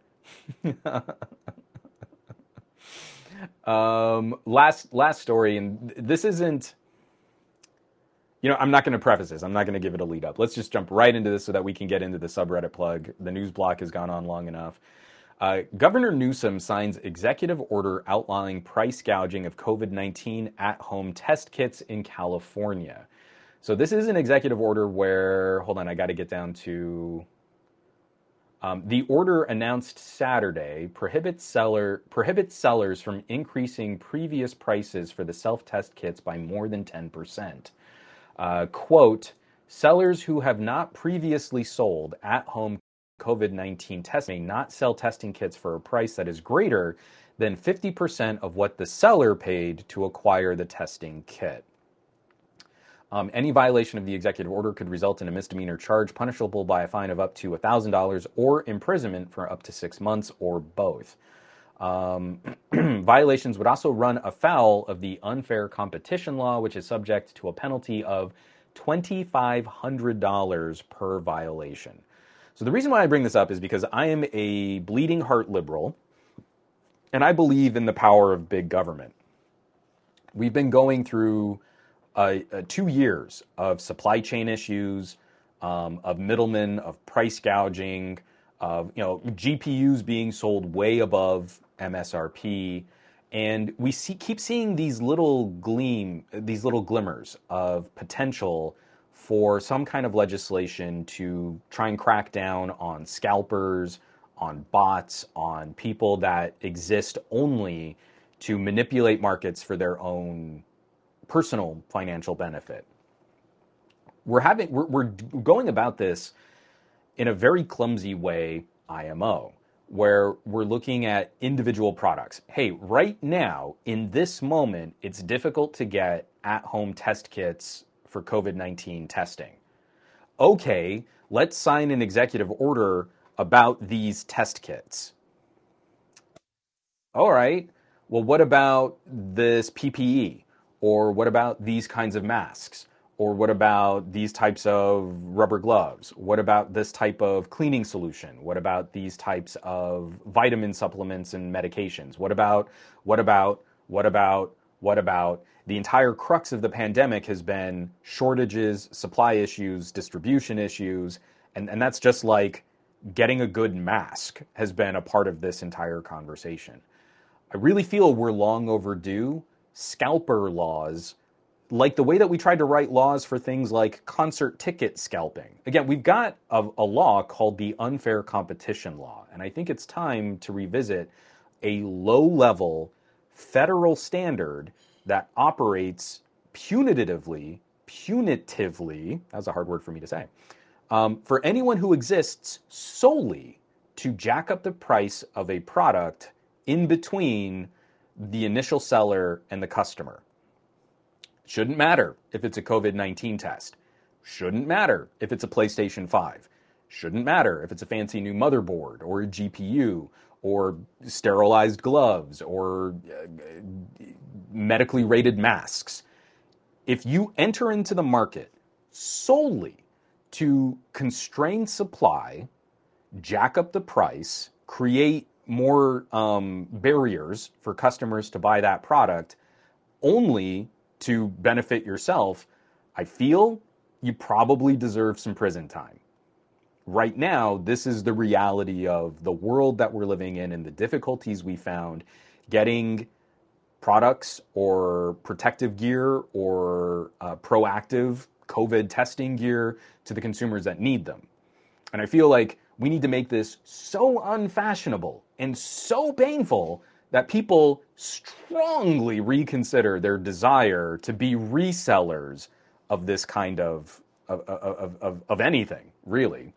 Last story, and this isn't. I'm not going to preface this. I'm not going to give it a lead up. Let's just jump right into this so that we can get into the subreddit plug. The news block has gone on long enough. Governor Newsom signs executive order outlawing price gouging of COVID-19 at-home test kits in California. So this is an executive order where, hold on, I got to get down to the order announced Saturday prohibits sellers from increasing previous prices for the self-test kits by more than 10%. Quote, sellers who have not previously sold at-home COVID-19 tests may not sell testing kits for a price that is greater than 50% of what the seller paid to acquire the testing kit. Any violation of the executive order could result in a misdemeanor charge punishable by a fine of up to $1,000 or imprisonment for up to 6 months or both. Violations would also run afoul of the unfair competition law, which is subject to a penalty of $2,500 per violation. So the reason why I bring this up is because I am a bleeding heart liberal, and I believe in the power of big government. We've been going through 2 years of supply chain issues, of middlemen, of price gouging, of GPUs being sold way above MSRP, and we keep seeing these little glimmers of potential for some kind of legislation to try and crack down on scalpers, on bots, on people that exist only to manipulate markets for their own personal financial benefit. We're going about this in a very clumsy way, IMO, where we're looking at individual products. Hey, right now, in this moment, it's difficult to get at-home test kits for COVID-19 testing. Okay, let's sign an executive order about these test kits. All right, well, what about this PPE? Or what about these kinds of masks? Or what about these types of rubber gloves? What about this type of cleaning solution? What about these types of vitamin supplements and medications? What about? The entire crux of the pandemic has been shortages, supply issues, distribution issues, and that's just like getting a good mask has been a part of this entire conversation. I really feel we're long overdue scalper laws, like the way that we tried to write laws for things like concert ticket scalping. Again, we've got a law called the Unfair Competition Law, and I think it's time to revisit a low-level federal standard that operates punitively, that's a hard word for me to say, for anyone who exists solely to jack up the price of a product in between the initial seller and the customer. Shouldn't matter if it's a COVID-19 test. Shouldn't matter if it's a PlayStation 5. Shouldn't matter if it's a fancy new motherboard or a GPU or sterilized gloves or medically rated masks. If you enter into the market solely to constrain supply, jack up the price, create more barriers for customers to buy that product only to benefit yourself, I feel you probably deserve some prison time. Right now, this is the reality of the world that we're living in and the difficulties we found getting products or protective gear or proactive COVID testing gear to the consumers that need them. And I feel like we need to make this so unfashionable and so painful that people strongly reconsider their desire to be resellers of this kind of anything, really.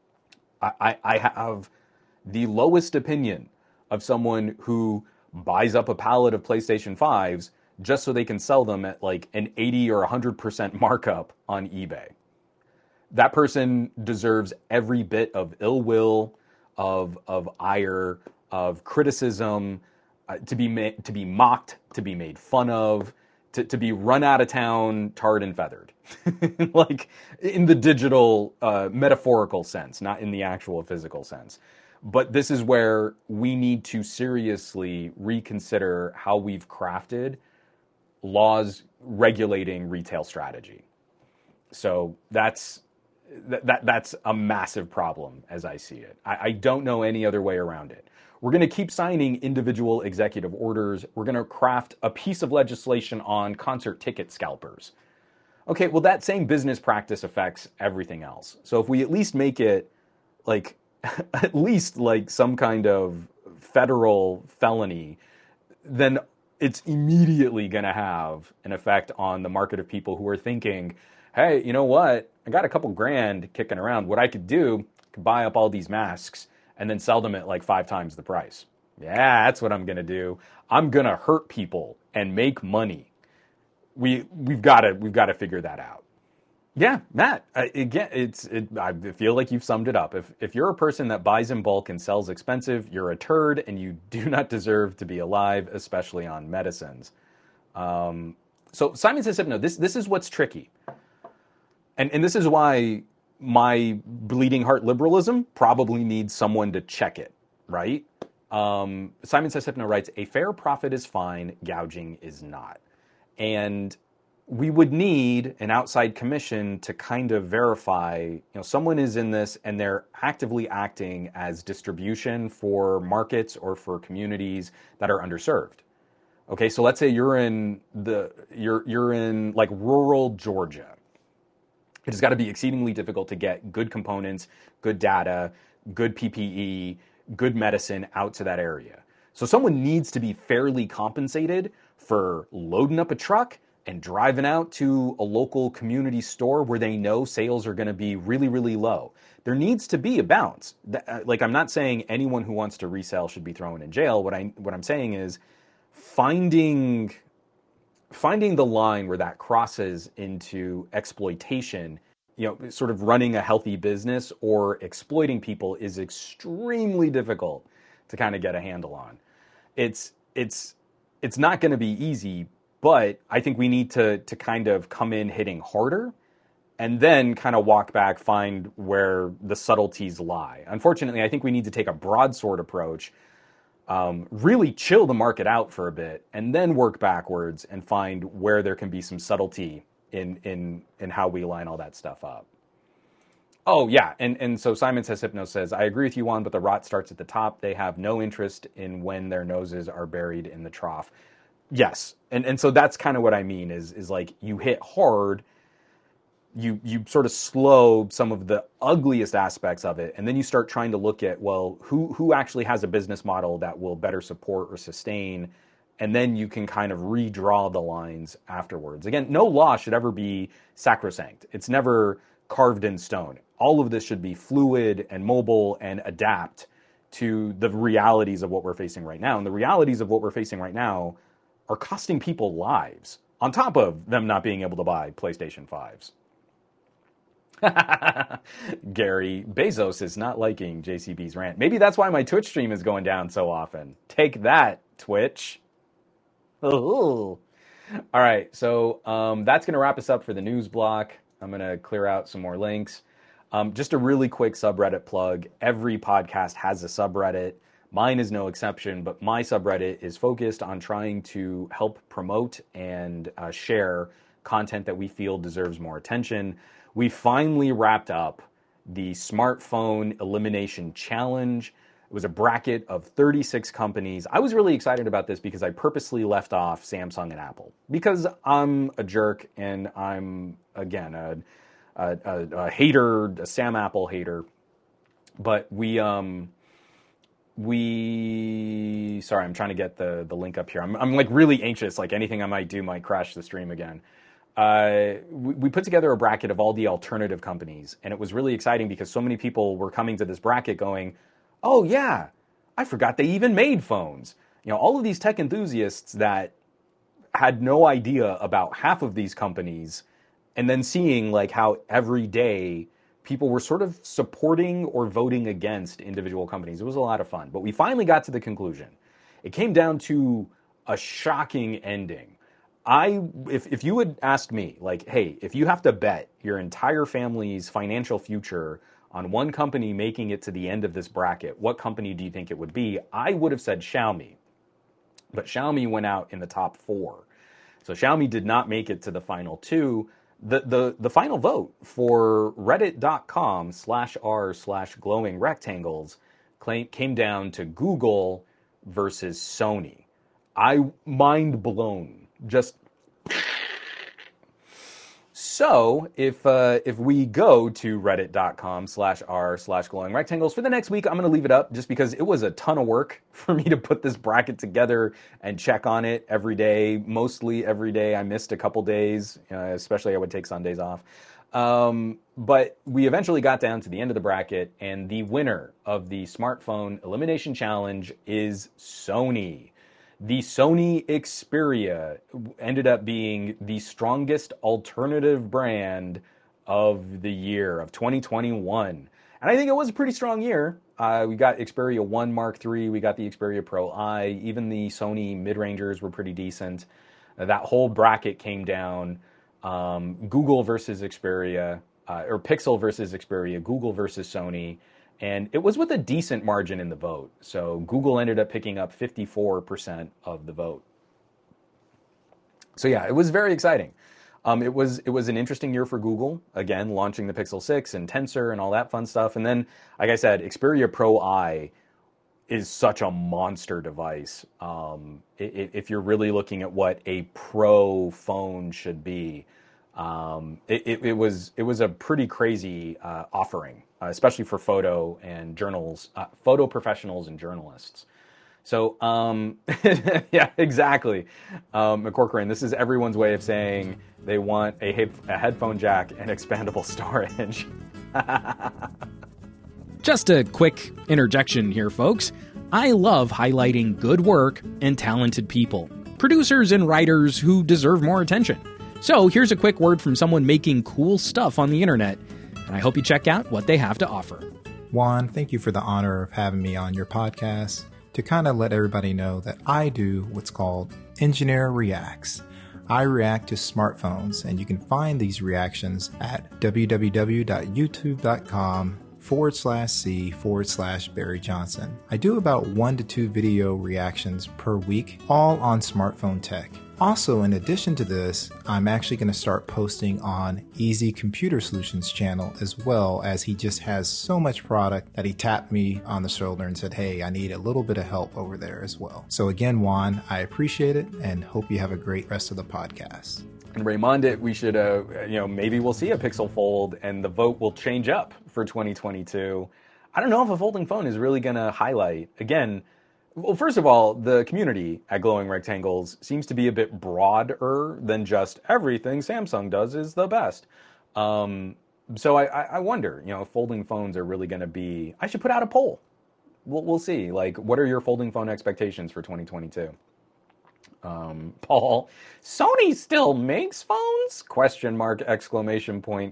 I have the lowest opinion of someone who buys up a pallet of PlayStation 5s just so they can sell them at like an 80 or 100% markup on eBay. That person deserves every bit of ill will, of ire, of criticism, to be mocked, to be made fun of, to be run out of town, tarred and feathered. Like in the digital metaphorical sense, not in the actual physical sense. But this is where we need to seriously reconsider how we've crafted laws regulating retail strategy. So that's a massive problem as I see it. I don't know any other way around it. We're going to keep signing individual executive orders. We're going to craft a piece of legislation on concert ticket scalpers. Okay, well, that same business practice affects everything else. So if we at least make it like, at least like some kind of federal felony, then it's immediately going to have an effect on the market of people who are thinking, hey, you know what? I got a couple grand kicking around. What I could do, I could buy up all these masks and then sell them at like 5 times the price. Yeah, that's what I'm going to do. I'm going to hurt people and make money. We've got to figure that out. Yeah, Matt, again, I feel like you've summed it up. If you're a person that buys in bulk and sells expensive, you're a turd and you do not deserve to be alive, especially on medicines. So Simon Says Hypno, this is what's tricky. And this is why my bleeding heart liberalism probably needs someone to check it, right? Simon Says Hypno writes, a fair profit is fine, gouging is not. And we would need an outside commission to kind of verify, someone is in this and they're actively acting as distribution for markets or for communities that are underserved. Okay, so let's say you're in like rural Georgia. It has got to be exceedingly difficult to get good components, good data, good PPE, good medicine out to that area. So someone needs to be fairly compensated for loading up a truck and driving out to a local community store where they know sales are going to be really, really low. There needs to be a balance. Like, I'm not saying anyone who wants to resell should be thrown in jail. What I'm saying is finding the line where that crosses into exploitation, sort of running a healthy business or exploiting people is extremely difficult to kind of get a handle on. It's not going to be easy, but I think we need to kind of come in hitting harder and then kind of walk back, find where the subtleties lie. Unfortunately, I think we need to take a broadsword approach, really chill the market out for a bit, and then work backwards and find where there can be some subtlety in how we line all that stuff up. Oh, yeah, and so Simon Says Hypno says, I agree with you, Juan, but the rot starts at the top. They have no interest in when their noses are buried in the trough. Yes, and so that's kind of what I mean is like you hit hard, you sort of slow some of the ugliest aspects of it, and then you start trying to look at, well, who actually has a business model that will better support or sustain, and then you can kind of redraw the lines afterwards. Again, no law should ever be sacrosanct. It's never carved in stone. All of this should be fluid and mobile and adapt to the realities of what we're facing right now. And the realities of what we're facing right now are costing people lives, on top of them not being able to buy PlayStation 5s. Gary, Bezos is not liking JCB's rant. Maybe that's why my Twitch stream is going down so often. Take that, Twitch. Ooh. All right, so that's going to wrap us up for the news block. I'm going to clear out some more links. Just a really quick subreddit plug. Every podcast has a subreddit. Mine is no exception, but my subreddit is focused on trying to help promote and share content that we feel deserves more attention. We finally wrapped up the smartphone elimination challenge. It was a bracket of 36 companies. I was really excited about this because I purposely left off Samsung and Apple because I'm a jerk and I'm, again, a hater, a Sam Apple hater. But sorry, I'm trying to get the link up here. I'm like really anxious, like anything I might do might crash the stream again. We put together a bracket of all the alternative companies, and it was really exciting because so many people were coming to this bracket going, oh yeah, I forgot they even made phones. All of these tech enthusiasts that had no idea about half of these companies, and then seeing like how every day people were sort of supporting or voting against individual companies. It was a lot of fun, but we finally got to the conclusion. It came down to a shocking ending. If you had asked me, like, hey, if you have to bet your entire family's financial future on one company making it to the end of this bracket, what company do you think it would be? I would have said Xiaomi. But Xiaomi went out in the top 4. So Xiaomi did not make it to the final 2. The final vote for reddit.com/r/glowing rectangles came down to Google versus Sony. Mind blown. Just so if we go to reddit.com/r/glowing rectangles for the next week, I'm going to leave it up just because it was a ton of work for me to put this bracket together and check on it every day, mostly every day. I missed a couple days, especially I would take Sundays off. But we eventually got down to the end of the bracket, and the winner of the smartphone elimination challenge is Sony. The Sony Xperia ended up being the strongest alternative brand of the year of 2021. And I think it was a pretty strong year. We got Xperia 1 Mark III, we got the Xperia Pro I, even the Sony mid-rangers were pretty decent. That whole bracket came down. Google versus Xperia, or Pixel versus Xperia, Google versus Sony. And it was with a decent margin in the vote. So Google ended up picking up 54% of the vote. So yeah, it was very exciting. It was an interesting year for Google, again, launching the Pixel 6 and Tensor and all that fun stuff. And then, like I said, Xperia Pro I is such a monster device. If you're really looking at what a pro phone should be, it was a pretty crazy offering, especially for photo and journals, photo professionals and journalists. So, yeah, exactly. McCorcoran, this is everyone's way of saying they want a headphone jack and expandable storage. Just a quick interjection here, folks. I love highlighting good work and talented people, producers and writers who deserve more attention. So here's a quick word from someone making cool stuff on the internet, and I hope you check out what they have to offer. Juan, thank you for the honor of having me on your podcast to kind of let everybody know that I do what's called Engineer Reacts. I react to smartphones, and you can find these reactions at www.youtube.com/C/Barry Johnson. I do about 1 to 2 video reactions per week, all on smartphone tech. Also, in addition to this, I'm actually going to start posting on Easy Computer Solutions channel as well, as he just has so much product that he tapped me on the shoulder and said, hey, I need a little bit of help over there as well. So again, Juan, I appreciate it and hope you have a great rest of the podcast. And Raymond, we should, maybe we'll see a Pixel Fold and the vote will change up for 2022. I don't know if a folding phone is really going to highlight, again, well, first of all, the community at Glowing Rectangles seems to be a bit broader than just everything Samsung does is the best. So I wonder, if folding phones are really going to be, I should put out a poll. We'll see. Like, what are your folding phone expectations for 2022? Paul, Sony still makes phones? ? Exclamation point.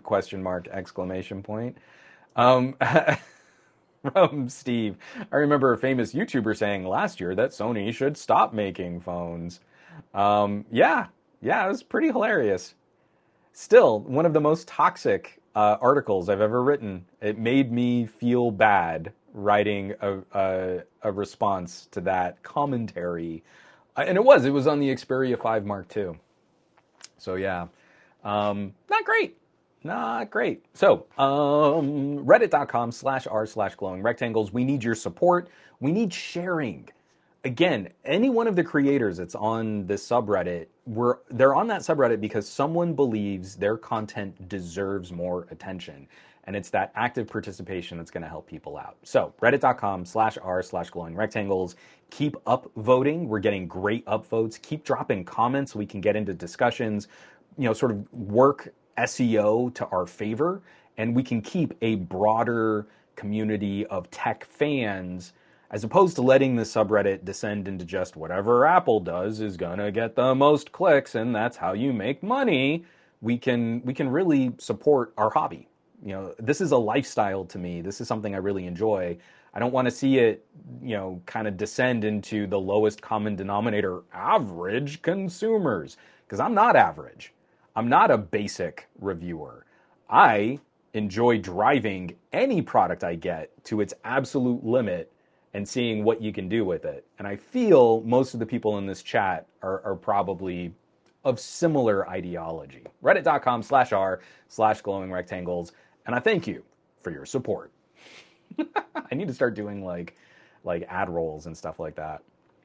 From Steve, I remember a famous YouTuber saying last year that Sony should stop making phones. Yeah, it was pretty hilarious. Still, one of the most toxic articles I've ever written. It made me feel bad writing a response to that commentary. And it was on the Xperia 5 Mark II. So yeah, not great. Not great. So, reddit.com/r/glowing rectangles. We need your support. We need sharing. Again, any one of the creators that's on this subreddit, they're on that subreddit because someone believes their content deserves more attention. And it's that active participation that's going to help people out. So, reddit.com/r/glowing rectangles. Keep upvoting. We're getting great upvotes. Keep dropping comments so we can get into discussions, sort of work SEO to our favor, and we can keep a broader community of tech fans as opposed to letting the subreddit descend into just whatever Apple does is gonna get the most clicks and that's how you make money. We can really support our hobby. This is a lifestyle to me. This is something I really enjoy. I don't want to see it, kind of descend into the lowest common denominator, average consumers, because I'm not average. I'm not a basic reviewer. I enjoy driving any product I get to its absolute limit and seeing what you can do with it. And I feel most of the people in this chat are probably of similar ideology. Reddit.com/r/glowing rectangles. And I thank you for your support. I need to start doing like ad rolls and stuff like that.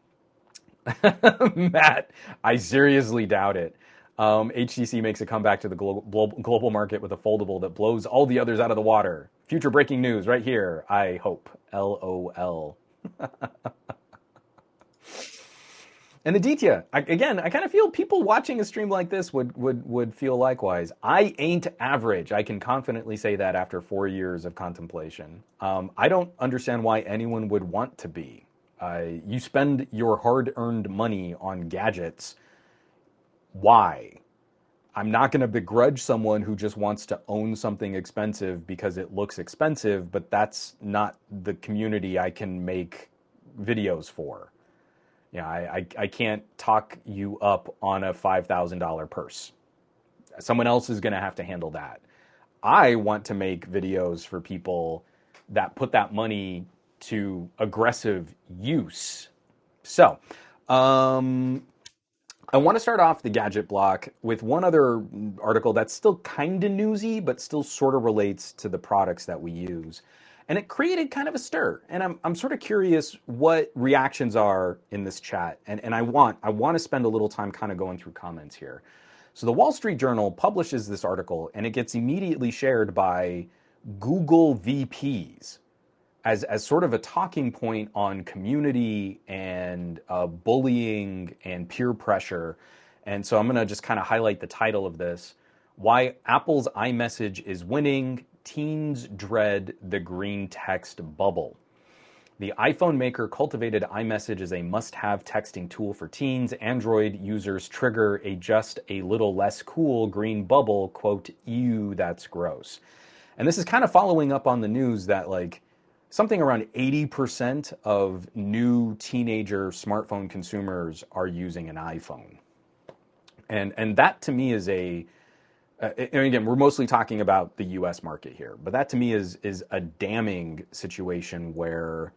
Matt, I seriously doubt it. HTC makes a comeback to the global market with a foldable that blows all the others out of the water. Future breaking news right here, I hope. LOL. And Aditya, I kind of feel people watching a stream like this would feel likewise. I ain't average. I can confidently say that after 4 years of contemplation. I don't understand why anyone would want to be. You spend your hard-earned money on gadgets. Why? I'm not going to begrudge someone who just wants to own something expensive because it looks expensive, but that's not the community I can make videos for. I can't talk you up on a $5,000 purse. Someone else is going to have to handle that. I want to make videos for people that put that money to aggressive use. So, I want to start off the gadget block with one other article that's still kind of newsy, but still sort of relates to the products that we use. And it created kind of a stir. And I'm sort of curious what reactions are in this chat. And I want to spend a little time kind of going through comments here. So the Wall Street Journal publishes this article, and it gets immediately shared by Google VPs as sort of a talking point on community and bullying and peer pressure. And so I'm going to just kind of highlight the title of this: Why Apple's iMessage is Winning, Teens Dread the Green Text Bubble. The iPhone maker cultivated iMessage as a must-have texting tool for teens. Android users trigger a just a little less cool green bubble, quote, ew, that's gross. And this is kind of following up on the news that like something around 80% of new teenager smartphone consumers are using an iPhone. And that to me is and again, we're mostly talking about the US market here, but that to me is a damning situation where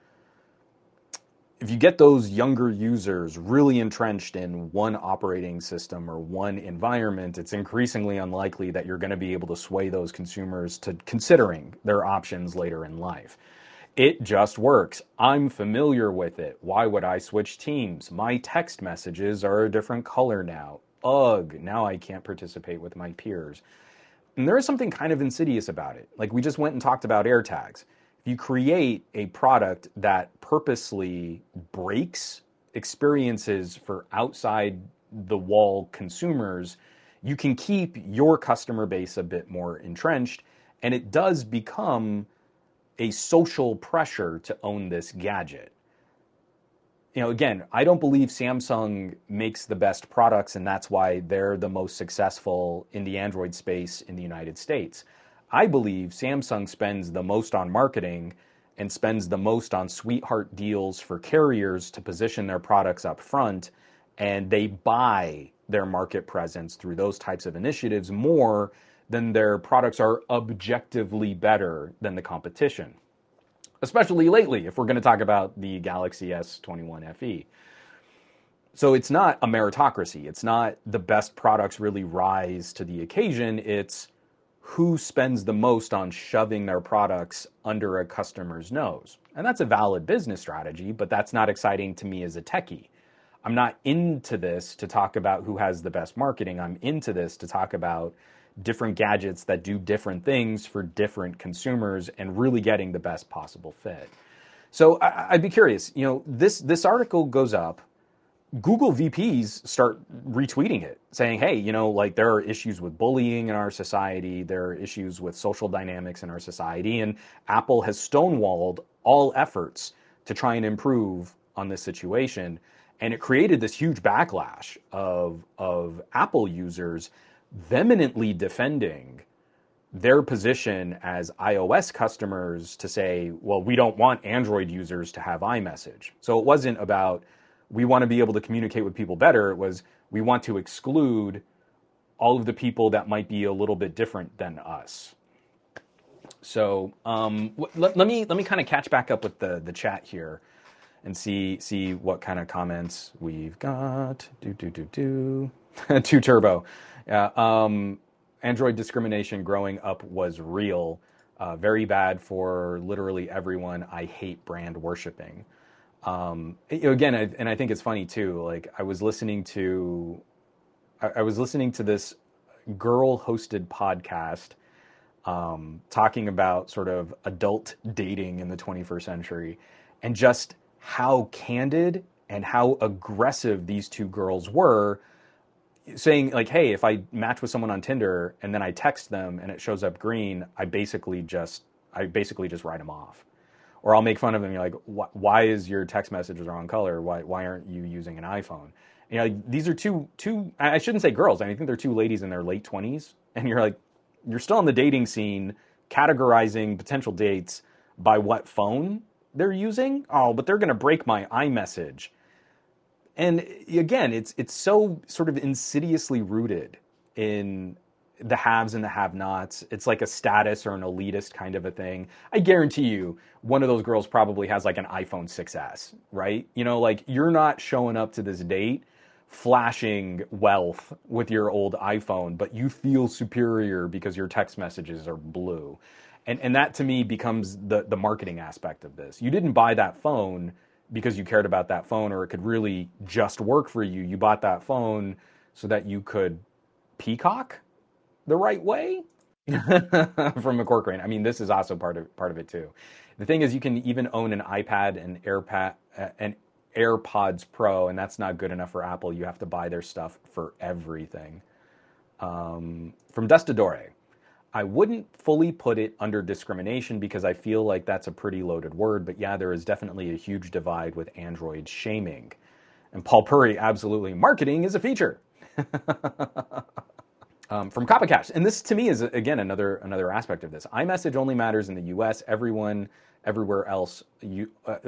if you get those younger users really entrenched in one operating system or one environment, it's increasingly unlikely that you're going to be able to sway those consumers to considering their options later in life. It just works. I'm familiar with it. Why would I switch teams? My text messages are a different color now. Ugh, now I can't participate with my peers. And there is something kind of insidious about it. Like we just went and talked about AirTags. If you create a product that purposely breaks experiences for outside the wall consumers, you can keep your customer base a bit more entrenched, and it does become a social pressure to own this gadget. You know, again, I don't believe Samsung makes the best products, and that's why they're the most successful in the Android space in the United States. I believe Samsung spends the most on marketing and spends the most on sweetheart deals for carriers to position their products up front, and they buy their market presence through those types of initiatives more than their products are objectively better than the competition. Especially lately, if we're going to talk about the Galaxy S21 FE. So it's not a meritocracy. It's not the best products really rise to the occasion. It's who spends the most on shoving their products under a customer's nose. And that's a valid business strategy, but that's not exciting to me as a techie. I'm not into this to talk about who has the best marketing. I'm into this to talk about different gadgets that do different things for different consumers and really getting the best possible fit. So I'd be curious, you know, this article goes up, Google VPs start retweeting it, saying, hey, you know, like there are issues with bullying in our society, there are issues with social dynamics in our society, and Apple has stonewalled all efforts to try and improve on this situation. And it created this huge backlash of Apple users vehemently defending their position as iOS customers to say, well, we don't want Android users to have iMessage. So it wasn't about we want to be able to communicate with people better. It was we want to exclude all of the people that might be a little bit different than us. So let me kind of catch back up with the chat here and see what kind of comments we've got. Two Turbo. Android discrimination growing up was real. Very bad for literally everyone. I hate brand worshiping. Again, and I think it's funny too. Like I was listening to this girl-hosted podcast talking about sort of adult dating in the 21st century, and just how candid and how aggressive these two girls were, saying like, hey, if I match with someone on Tinder and then I text them and it shows up green, I basically just write them off. Or I'll make fun of them. You're like, why is your text message the wrong color? Why aren't you using an iPhone? You know, these are two, I shouldn't say girls. I think they're two ladies in their late 20s. And you're like, you're still in the dating scene, categorizing potential dates by what phone they're using. Oh, but they're going to break my iMessage. And again, it's so sort of insidiously rooted in the haves and the have-nots. It's like a status or an elitist kind of a thing. I guarantee you, one of those girls probably has like an iPhone 6S, right? You know, like you're not showing up to this date flashing wealth with your old iPhone, but you feel superior because your text messages are blue. And that to me becomes the marketing aspect of this. You didn't buy that phone because you cared about that phone or it could really just work for you. You bought that phone so that you could peacock the right way from McCorkran. I mean, this is also part of it too. The thing is, you can even own an iPad and AirPods Pro, and that's not good enough for Apple. You have to buy their stuff for everything. From Dustadore, I wouldn't fully put it under discrimination because I feel like that's a pretty loaded word, but yeah, there is definitely a huge divide with Android shaming. And Paul Purry, absolutely, marketing is a feature. From Coppacash, and this to me is again another aspect of this. iMessage only matters in the U.S. Everyone everywhere else. Let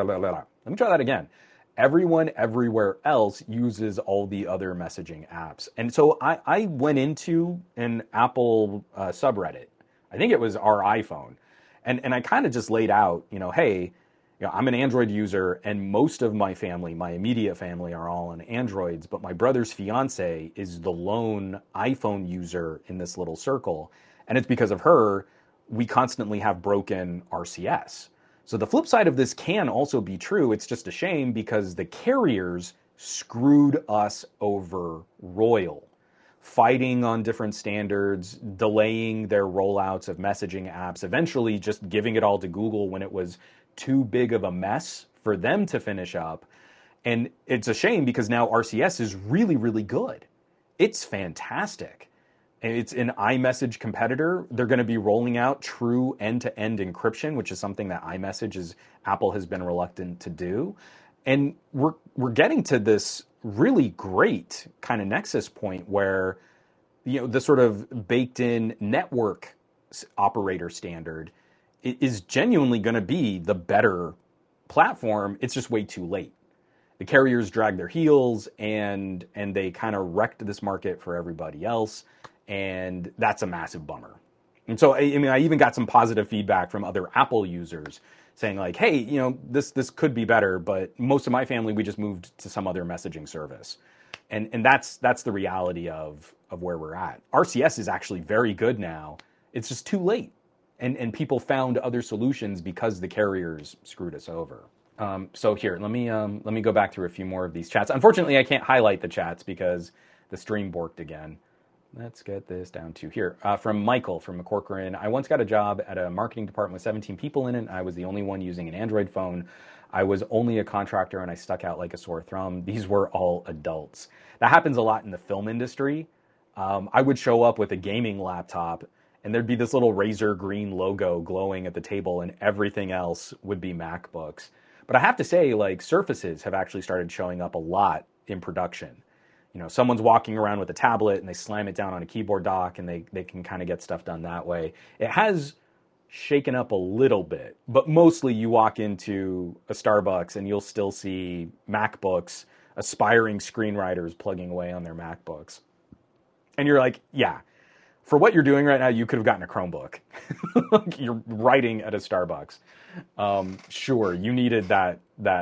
me try that again. Everyone everywhere else uses all the other messaging apps, and so I went into an Apple subreddit. I think it was our iPhone, and I kind of just laid out, hey. I'm an Android user, and most of my family, my immediate family, are all on Androids, but my brother's fiance is the lone iPhone user in this little circle, and it's because of her we constantly have broken RCS. So the flip side of this can also be true. It's just a shame because the carriers screwed us over royal, fighting on different standards, delaying their rollouts of messaging apps, eventually just giving it all to Google when it was too big of a mess for them to finish up. And it's a shame because now RCS is really, really good. It's fantastic. It's an iMessage competitor. They're going to be rolling out true end-to-end encryption, which is something that Apple has been reluctant to do. And we're getting to this really great kind of nexus point where, the sort of baked-in network operator standard is genuinely going to be the better platform. It's just way too late. The carriers dragged their heels and they kind of wrecked this market for everybody else. And that's a massive bummer. And so, I even got some positive feedback from other Apple users saying like, hey, this could be better, but most of my family, we just moved to some other messaging service. And that's the reality of where we're at. RCS is actually very good now. It's just too late. And people found other solutions because the carriers screwed us over. So here, let me go back through a few more of these chats. Unfortunately, I can't highlight the chats because the stream borked again. Let's get this down to here. From Michael from McCorkran. I once got a job at a marketing department with 17 people in it. I was the only one using an Android phone. I was only a contractor and I stuck out like a sore thumb. These were all adults. That happens a lot in the film industry. I would show up with a gaming laptop and there'd be this little Razer green logo glowing at the table and everything else would be MacBooks. But I have to say, like, Surfaces have actually started showing up a lot in production. Someone's walking around with a tablet and they slam it down on a keyboard dock and they can kind of get stuff done that way. It has shaken up a little bit, but mostly you walk into a Starbucks and you'll still see MacBooks, aspiring screenwriters plugging away on their MacBooks. And you're like, yeah, for what you're doing right now, you could have gotten a Chromebook. You're writing at a Starbucks. Sure, you needed that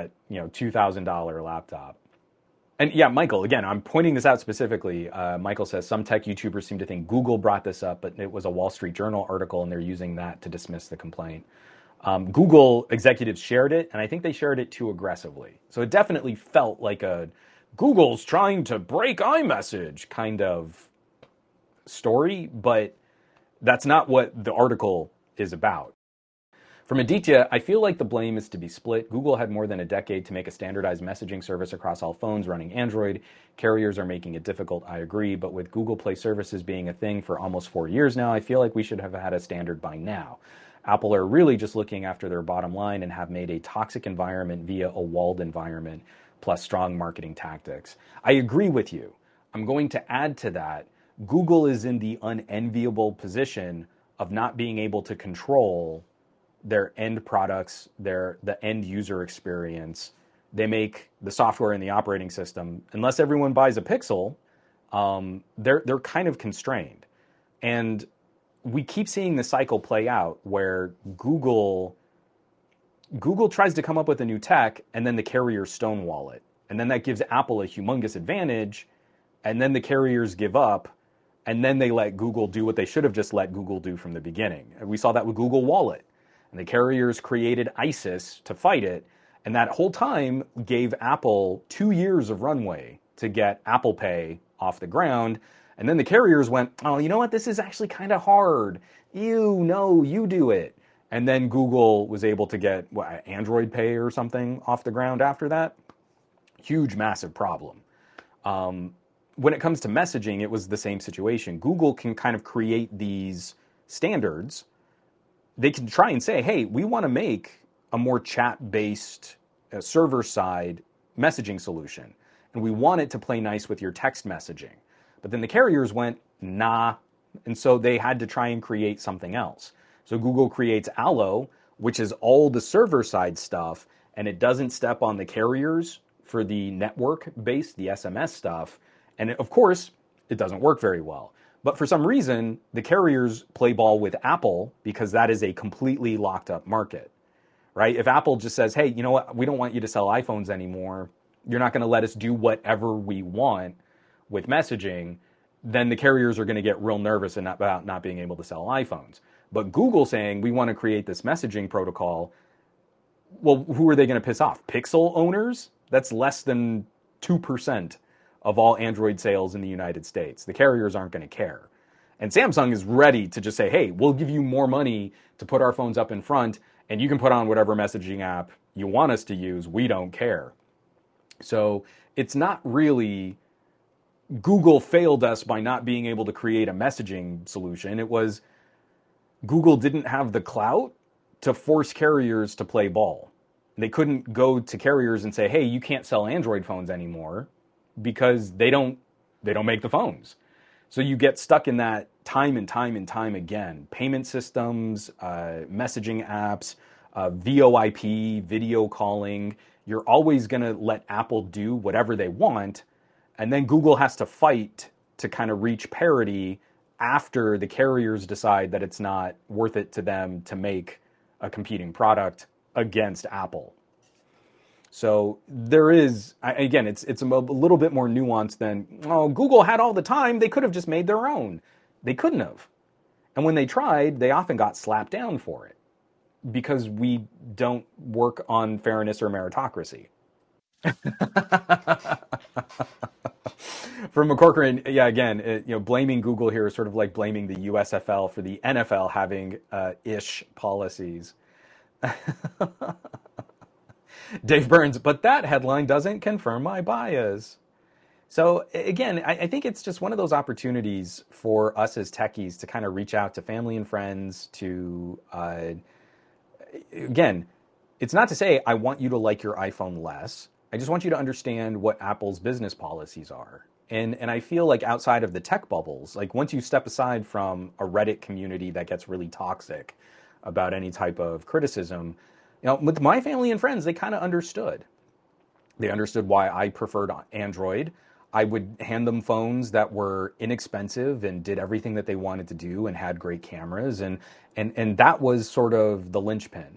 $2,000 laptop. And yeah, Michael, again, I'm pointing this out specifically. Michael says, some tech YouTubers seem to think Google brought this up, but it was a Wall Street Journal article and they're using that to dismiss the complaint. Google executives shared it, and I think they shared it too aggressively. So it definitely felt like a Google's trying to break iMessage kind of story, but that's not what the article is about. From Aditya, I feel like the blame is to be split. Google had more than a decade to make a standardized messaging service across all phones running Android. Carriers are making it difficult, I agree, but with Google Play services being a thing for almost 4 years now, I feel like we should have had a standard by now. Apple are really just looking after their bottom line and have made a toxic environment via a walled environment, plus strong marketing tactics. I agree with you. I'm going to add to that. Google is in the unenviable position of not being able to control their end products, the end user experience. They make the software and the operating system. Unless everyone buys a Pixel, they're kind of constrained. And we keep seeing the cycle play out where Google tries to come up with a new tech and then the carriers stonewall it. And then that gives Apple a humongous advantage. And then the carriers give up. And then they let Google do what they should have just let Google do from the beginning. And we saw that with Google Wallet. And the carriers created ISIS to fight it. And that whole time gave Apple 2 years of runway to get Apple Pay off the ground. And then the carriers went, oh, you know what? This is actually kind of hard. No, you do it. And then Google was able to get Android Pay or something off the ground after that. Huge, massive problem. When it comes to messaging, it was the same situation. Google can kind of create these standards. They can try and say, hey, we want to make a more chat-based server-side messaging solution. And we want it to play nice with your text messaging. But then the carriers went, nah. And so they had to try and create something else. So Google creates Allo, which is all the server-side stuff, and it doesn't step on the carriers for the network-based, the SMS stuff. And of course, it doesn't work very well. But for some reason, the carriers play ball with Apple because that is a completely locked up market, right? If Apple just says, hey, you know what? We don't want you to sell iPhones anymore. You're not going to let us do whatever we want with messaging. Then the carriers are going to get real nervous about not being able to sell iPhones. But Google saying, we want to create this messaging protocol. Well, who are they going to piss off? Pixel owners? That's less than 2% of all Android sales in the United States. The carriers aren't going to care. And Samsung is ready to just say, hey, we'll give you more money to put our phones up in front, and you can put on whatever messaging app you want us to use. We don't care. So it's not really Google failed us by not being able to create a messaging solution. It was Google didn't have the clout to force carriers to play ball. They couldn't go to carriers and say, hey, you can't sell Android phones anymore because they don't make the phones. So you get stuck in that time and time and time again. Payment systems, messaging apps, VoIP, video calling. You're always going to let Apple do whatever they want. And then Google has to fight to kind of reach parity after the carriers decide that it's not worth it to them to make a competing product against Apple. So there is, again, it's a little bit more nuanced than, oh, Google had all the time. They could have just made their own. They couldn't have. And when they tried, they often got slapped down for it because we don't work on fairness or meritocracy. From McCorcoran, yeah, again, blaming Google here is sort of like blaming the USFL for the NFL having ish policies. Dave Burns, but that headline doesn't confirm my bias. So again, I think it's just one of those opportunities for us as techies to kind of reach out to family and friends to, again, it's not to say I want you to like your iPhone less. I just want you to understand what Apple's business policies are. And I feel like outside of the tech bubbles, like once you step aside from a Reddit community that gets really toxic about any type of criticism, with my family and friends, they kind of understood. They understood why I preferred Android. I would hand them phones that were inexpensive and did everything that they wanted to do and had great cameras. And that was sort of the linchpin.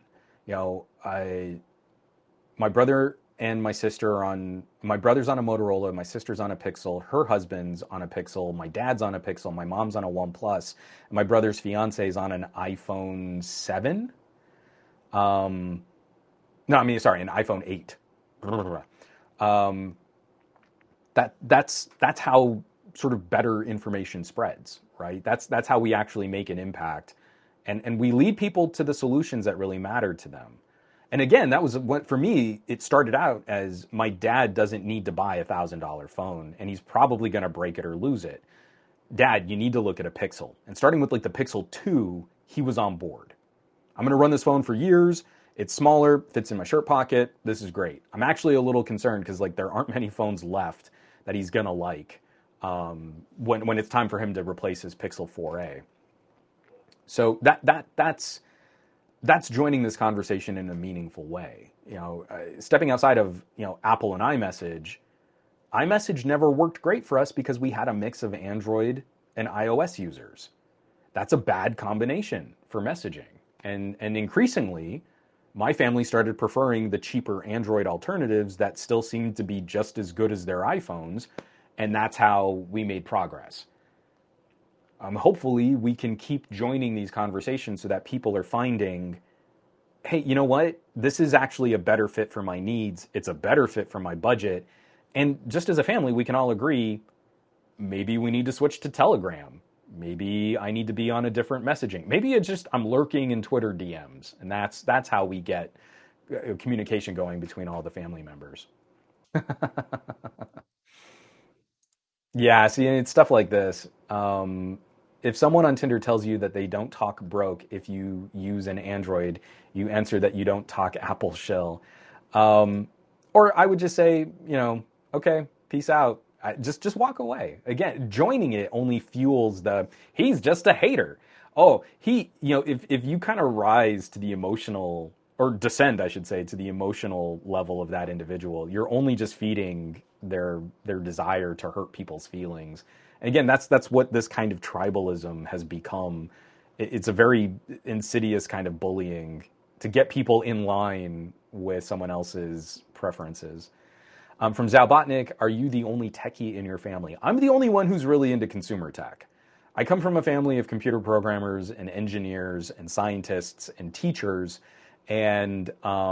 My brother and my sister my brother's on a Motorola, my sister's on a Pixel, her husband's on a Pixel, my dad's on a Pixel, my mom's on a OnePlus, and my brother's fiance's on an iPhone 7. An iPhone 8. That's how sort of better information spreads, right? That's how we actually make an impact. And we lead people to the solutions that really matter to them. And again, that was what, for me, it started out as my dad doesn't need to buy a $1,000 phone, and he's probably going to break it or lose it. Dad, you need to look at a Pixel. And starting with like the Pixel 2, he was on board. I'm going to run this phone for years. It's smaller, fits in my shirt pocket. This is great. I'm actually a little concerned because like there aren't many phones left that he's going to like when it's time for him to replace his Pixel 4a. So that's joining this conversation in a meaningful way. Stepping outside of, Apple and iMessage never worked great for us because we had a mix of Android and iOS users. That's a bad combination for messaging. And increasingly, my family started preferring the cheaper Android alternatives that still seemed to be just as good as their iPhones, and that's how we made progress. Hopefully, we can keep joining these conversations so that people are finding, hey, you know what? This is actually a better fit for my needs. It's a better fit for my budget. And just as a family, we can all agree, maybe we need to switch to Telegram. Maybe I need to be on a different messaging. Maybe it's just I'm lurking in Twitter DMs, and that's how we get communication going between all the family members. Yeah, see, it's stuff like this. If someone on Tinder tells you that they don't talk broke if you use an Android, you answer that you don't talk Apple shill. Or I would just say, okay, peace out. Just walk away. Again, joining it only fuels he's just a hater. Oh, if you kind of rise to the emotional, or descend, I should say, to the emotional level of that individual, you're only just feeding their desire to hurt people's feelings. And again, that's what this kind of tribalism has become. It's a very insidious kind of bullying to get people in line with someone else's preferences. From Zalbotnik, are you the only techie in your family? I'm the only one who's really into consumer tech. I come from a family of computer programmers and engineers and scientists and teachers, and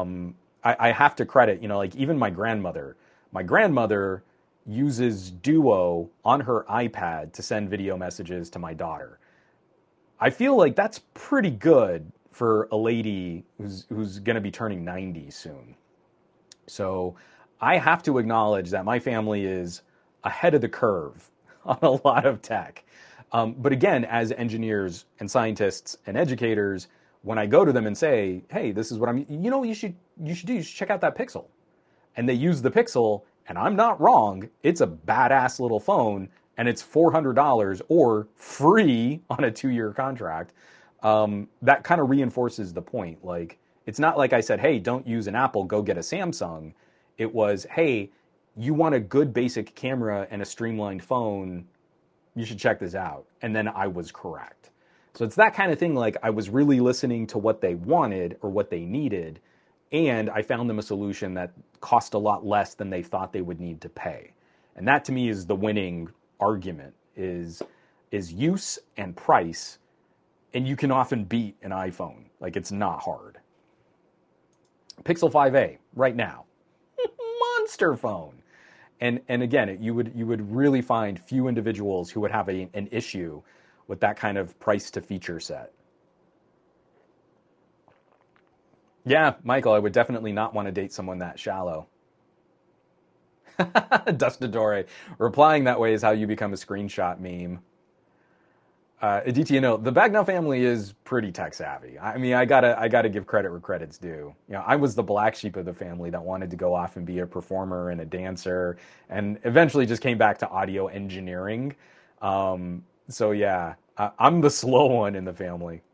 I have to credit, like even my grandmother. My grandmother uses Duo on her iPad to send video messages to my daughter. I feel like that's pretty good for a lady who's going to be turning 90 soon. So I have to acknowledge that my family is ahead of the curve on a lot of tech. But again, as engineers and scientists and educators, when I go to them and say, hey, this is what what you should do, you should check out that Pixel. And they use the Pixel, and I'm not wrong, it's a badass little phone, and it's $400 or free on a 2-year contract. That kind of reinforces the point. Like, it's not like I said, hey, don't use an Apple, go get a Samsung. It was, hey, you want a good basic camera and a streamlined phone, you should check this out. And then I was correct. So it's that kind of thing, like I was really listening to what they wanted or what they needed, and I found them a solution that cost a lot less than they thought they would need to pay. And that to me is the winning argument, is use and price, and you can often beat an iPhone. Like, it's not hard. Pixel 5a, right now. Monster phone. And again, you would really find few individuals who would have an issue with that kind of price to feature set. Yeah, Michael, I would definitely not want to date someone that shallow. Dustadore, replying that way is how you become a screenshot meme. Aditya, the Bagnall family is pretty tech savvy. I mean, I gotta give credit where credit's due. I was the black sheep of the family that wanted to go off and be a performer and a dancer, and eventually just came back to audio engineering. So yeah, I'm the slow one in the family.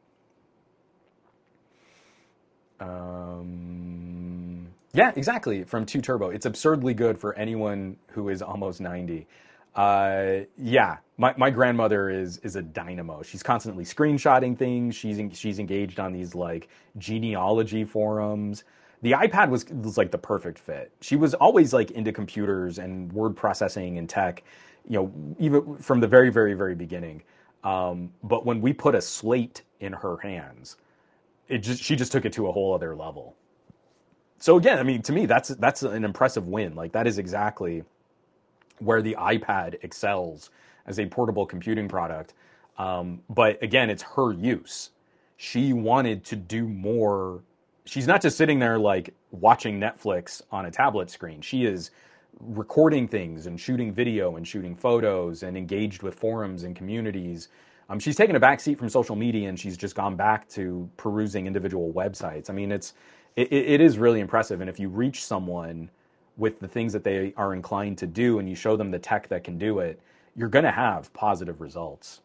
Yeah, exactly. From 2 Turbo, it's absurdly good for anyone who is almost 90. Yeah, my grandmother is a dynamo. She's constantly screenshotting things. She's engaged on these like genealogy forums. The iPad was like the perfect fit. She was always like into computers and word processing and tech, even from the very, very, very beginning. But when we put a slate in her hands, she just took it to a whole other level. So again, I mean, to me, that's an impressive win. Like, that is exactly where the iPad excels as a portable computing product. But again, it's her use. She wanted to do more. She's not just sitting there like watching Netflix on a tablet screen. She is recording things and shooting video and shooting photos and engaged with forums and communities. She's taken a backseat from social media, and she's just gone back to perusing individual websites. I mean, it is really impressive. And if you reach someone with the things that they are inclined to do and you show them the tech that can do it, you're going to have positive results.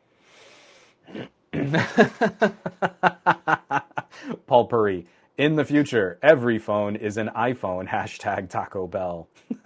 Paul Purry, in the future, every phone is an iPhone, # Taco Bell.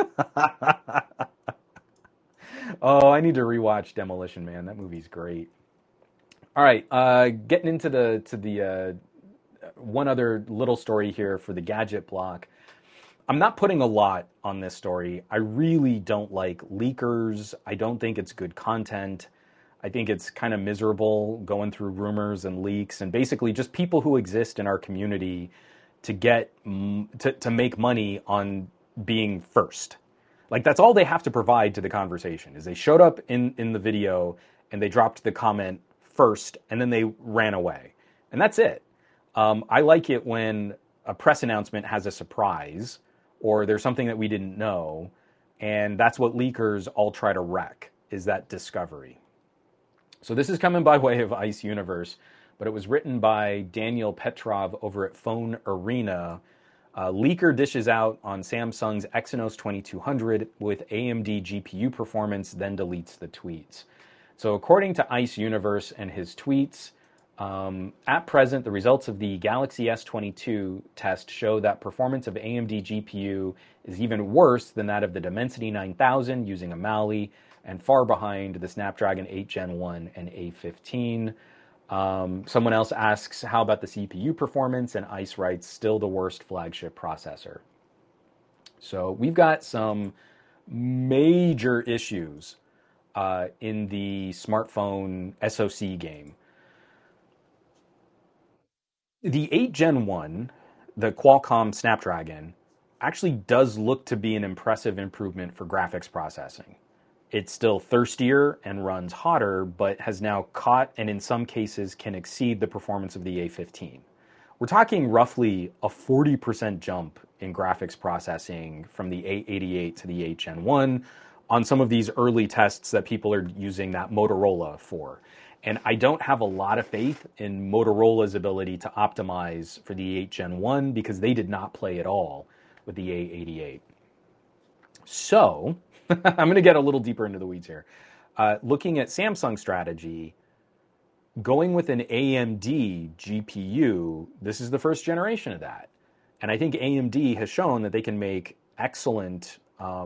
Oh, I need to rewatch Demolition Man. That movie's great. All right, getting into the one other little story here for the gadget block. I'm not putting a lot on this story. I really don't like leakers. I don't think it's good content. I think it's kind of miserable going through rumors and leaks and basically just people who exist in our community to get to make money on being first. Like, that's all they have to provide to the conversation, is they showed up in the video and they dropped the comment first and then they ran away. And that's it. I like it when a press announcement has a surprise or there's something that we didn't know, and that's what leakers all try to wreck, is that discovery. So this is coming by way of Ice Universe, but it was written by Daniel Petrov over at Phone Arena. Leaker dishes out on Samsung's Exynos 2200 with AMD GPU performance, then deletes the tweets. So according to Ice Universe and his tweets, at present, the results of the Galaxy S22 test show that performance of AMD GPU is even worse than that of the Dimensity 9000 using a Mali, and far behind the Snapdragon 8 Gen 1 and A15. Someone else asks, how about the CPU performance? And Ice writes, still the worst flagship processor. So we've got some major issues in the smartphone SoC game. The 8 Gen 1, the Qualcomm Snapdragon, actually does look to be an impressive improvement for graphics processing. It's still thirstier and runs hotter, but has now caught and in some cases can exceed the performance of the A15. We're talking roughly a 40% jump in graphics processing from the A88 to the 8 Gen 1 on some of these early tests that people are using that Motorola for. And I don't have a lot of faith in Motorola's ability to optimize for the 8 Gen 1 because they did not play at all with the A88. So, I'm going to get a little deeper into the weeds here. Looking at Samsung's strategy, going with an AMD GPU, this is the first generation of that. And I think AMD has shown that they can make excellent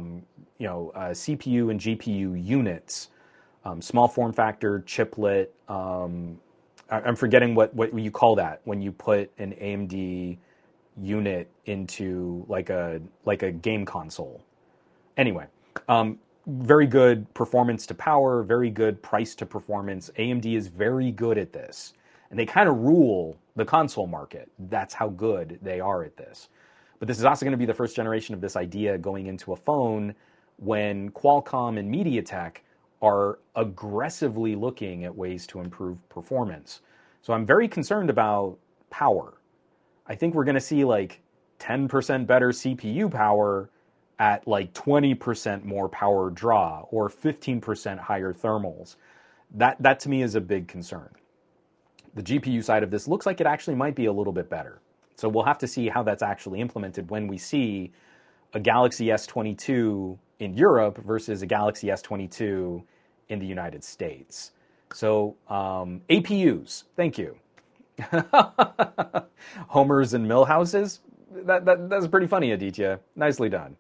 CPU and GPU units. Small form factor, chiplet. I'm forgetting what you call that when you put an AMD unit into like a game console. Anyway, very good performance to power, very good price to performance. AMD is very good at this, and they kind of rule the console market. That's how good they are at this. But this is also going to be the first generation of this idea going into a phone when Qualcomm and MediaTek are aggressively looking at ways to improve performance. So I'm very concerned about power. I think we're going to see like 10% better CPU power at like 20% more power draw or 15% higher thermals. That to me is a big concern. The GPU side of this looks like it actually might be a little bit better. So we'll have to see how that's actually implemented when we see a Galaxy S22 in Europe versus a Galaxy S22 in the United States. So APUs, thank you. Homers and Millhouses, that's pretty funny, Aditya. Nicely done.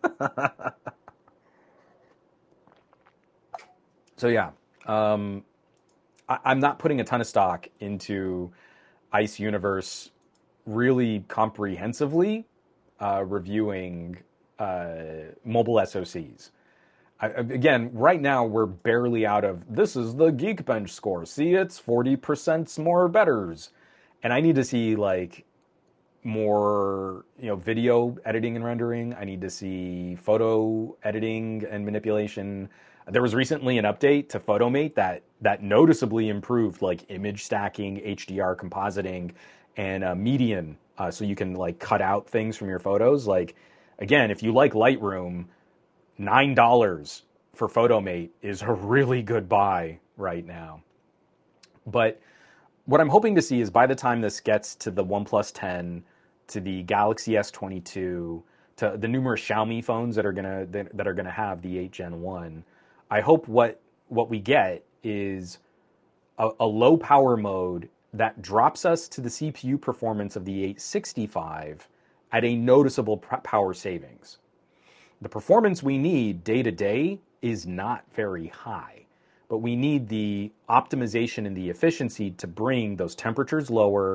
So yeah, I'm not putting a ton of stock into Ice Universe really comprehensively reviewing mobile SoCs. Again, right now we're barely out of, this is the Geekbench score. See, it's 40% more betters. And I need to see like more, video editing and rendering. I need to see photo editing and manipulation. There was recently an update to Photomate that noticeably improved like image stacking, HDR compositing, and median, so you can like cut out things from your photos. Like, again, if you like Lightroom, $9 for Photomate is a really good buy right now. But what I'm hoping to see is by the time this gets to the OnePlus 10, to the Galaxy S22, to the numerous Xiaomi phones that are gonna have the 8 Gen 1, I hope what we get is a low power mode that drops us to the CPU performance of the 865 at a noticeable power savings. The performance we need day to day is not very high, but we need the optimization and the efficiency to bring those temperatures lower,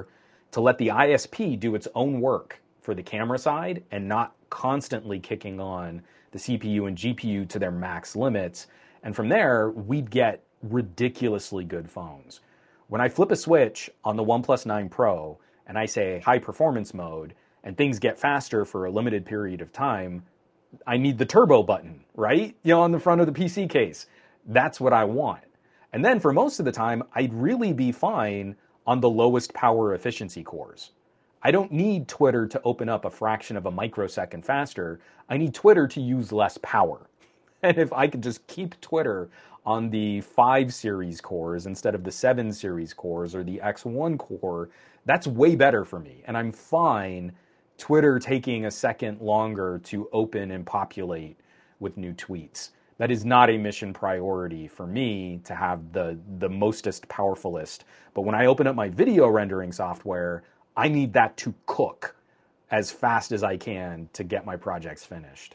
to let the ISP do its own work for the camera side and not constantly kicking on the CPU and GPU to their max limits. And from there, we'd get ridiculously good phones. When I flip a switch on the OnePlus 9 Pro and I say high performance mode and things get faster for a limited period of time, I need the turbo button, right? On the front of the PC case. That's what I want. And then for most of the time, I'd really be fine on the lowest power efficiency cores. I don't need Twitter to open up a fraction of a microsecond faster. I need Twitter to use less power. And if I could just keep Twitter on the 5 series cores instead of the 7 series cores or the X1 core, that's way better for me. And I'm fine Twitter taking a second longer to open and populate with new tweets. That is not a mission priority for me to have the mostest powerfulest. But when I open up my video rendering software, I need that to cook as fast as I can to get my projects finished.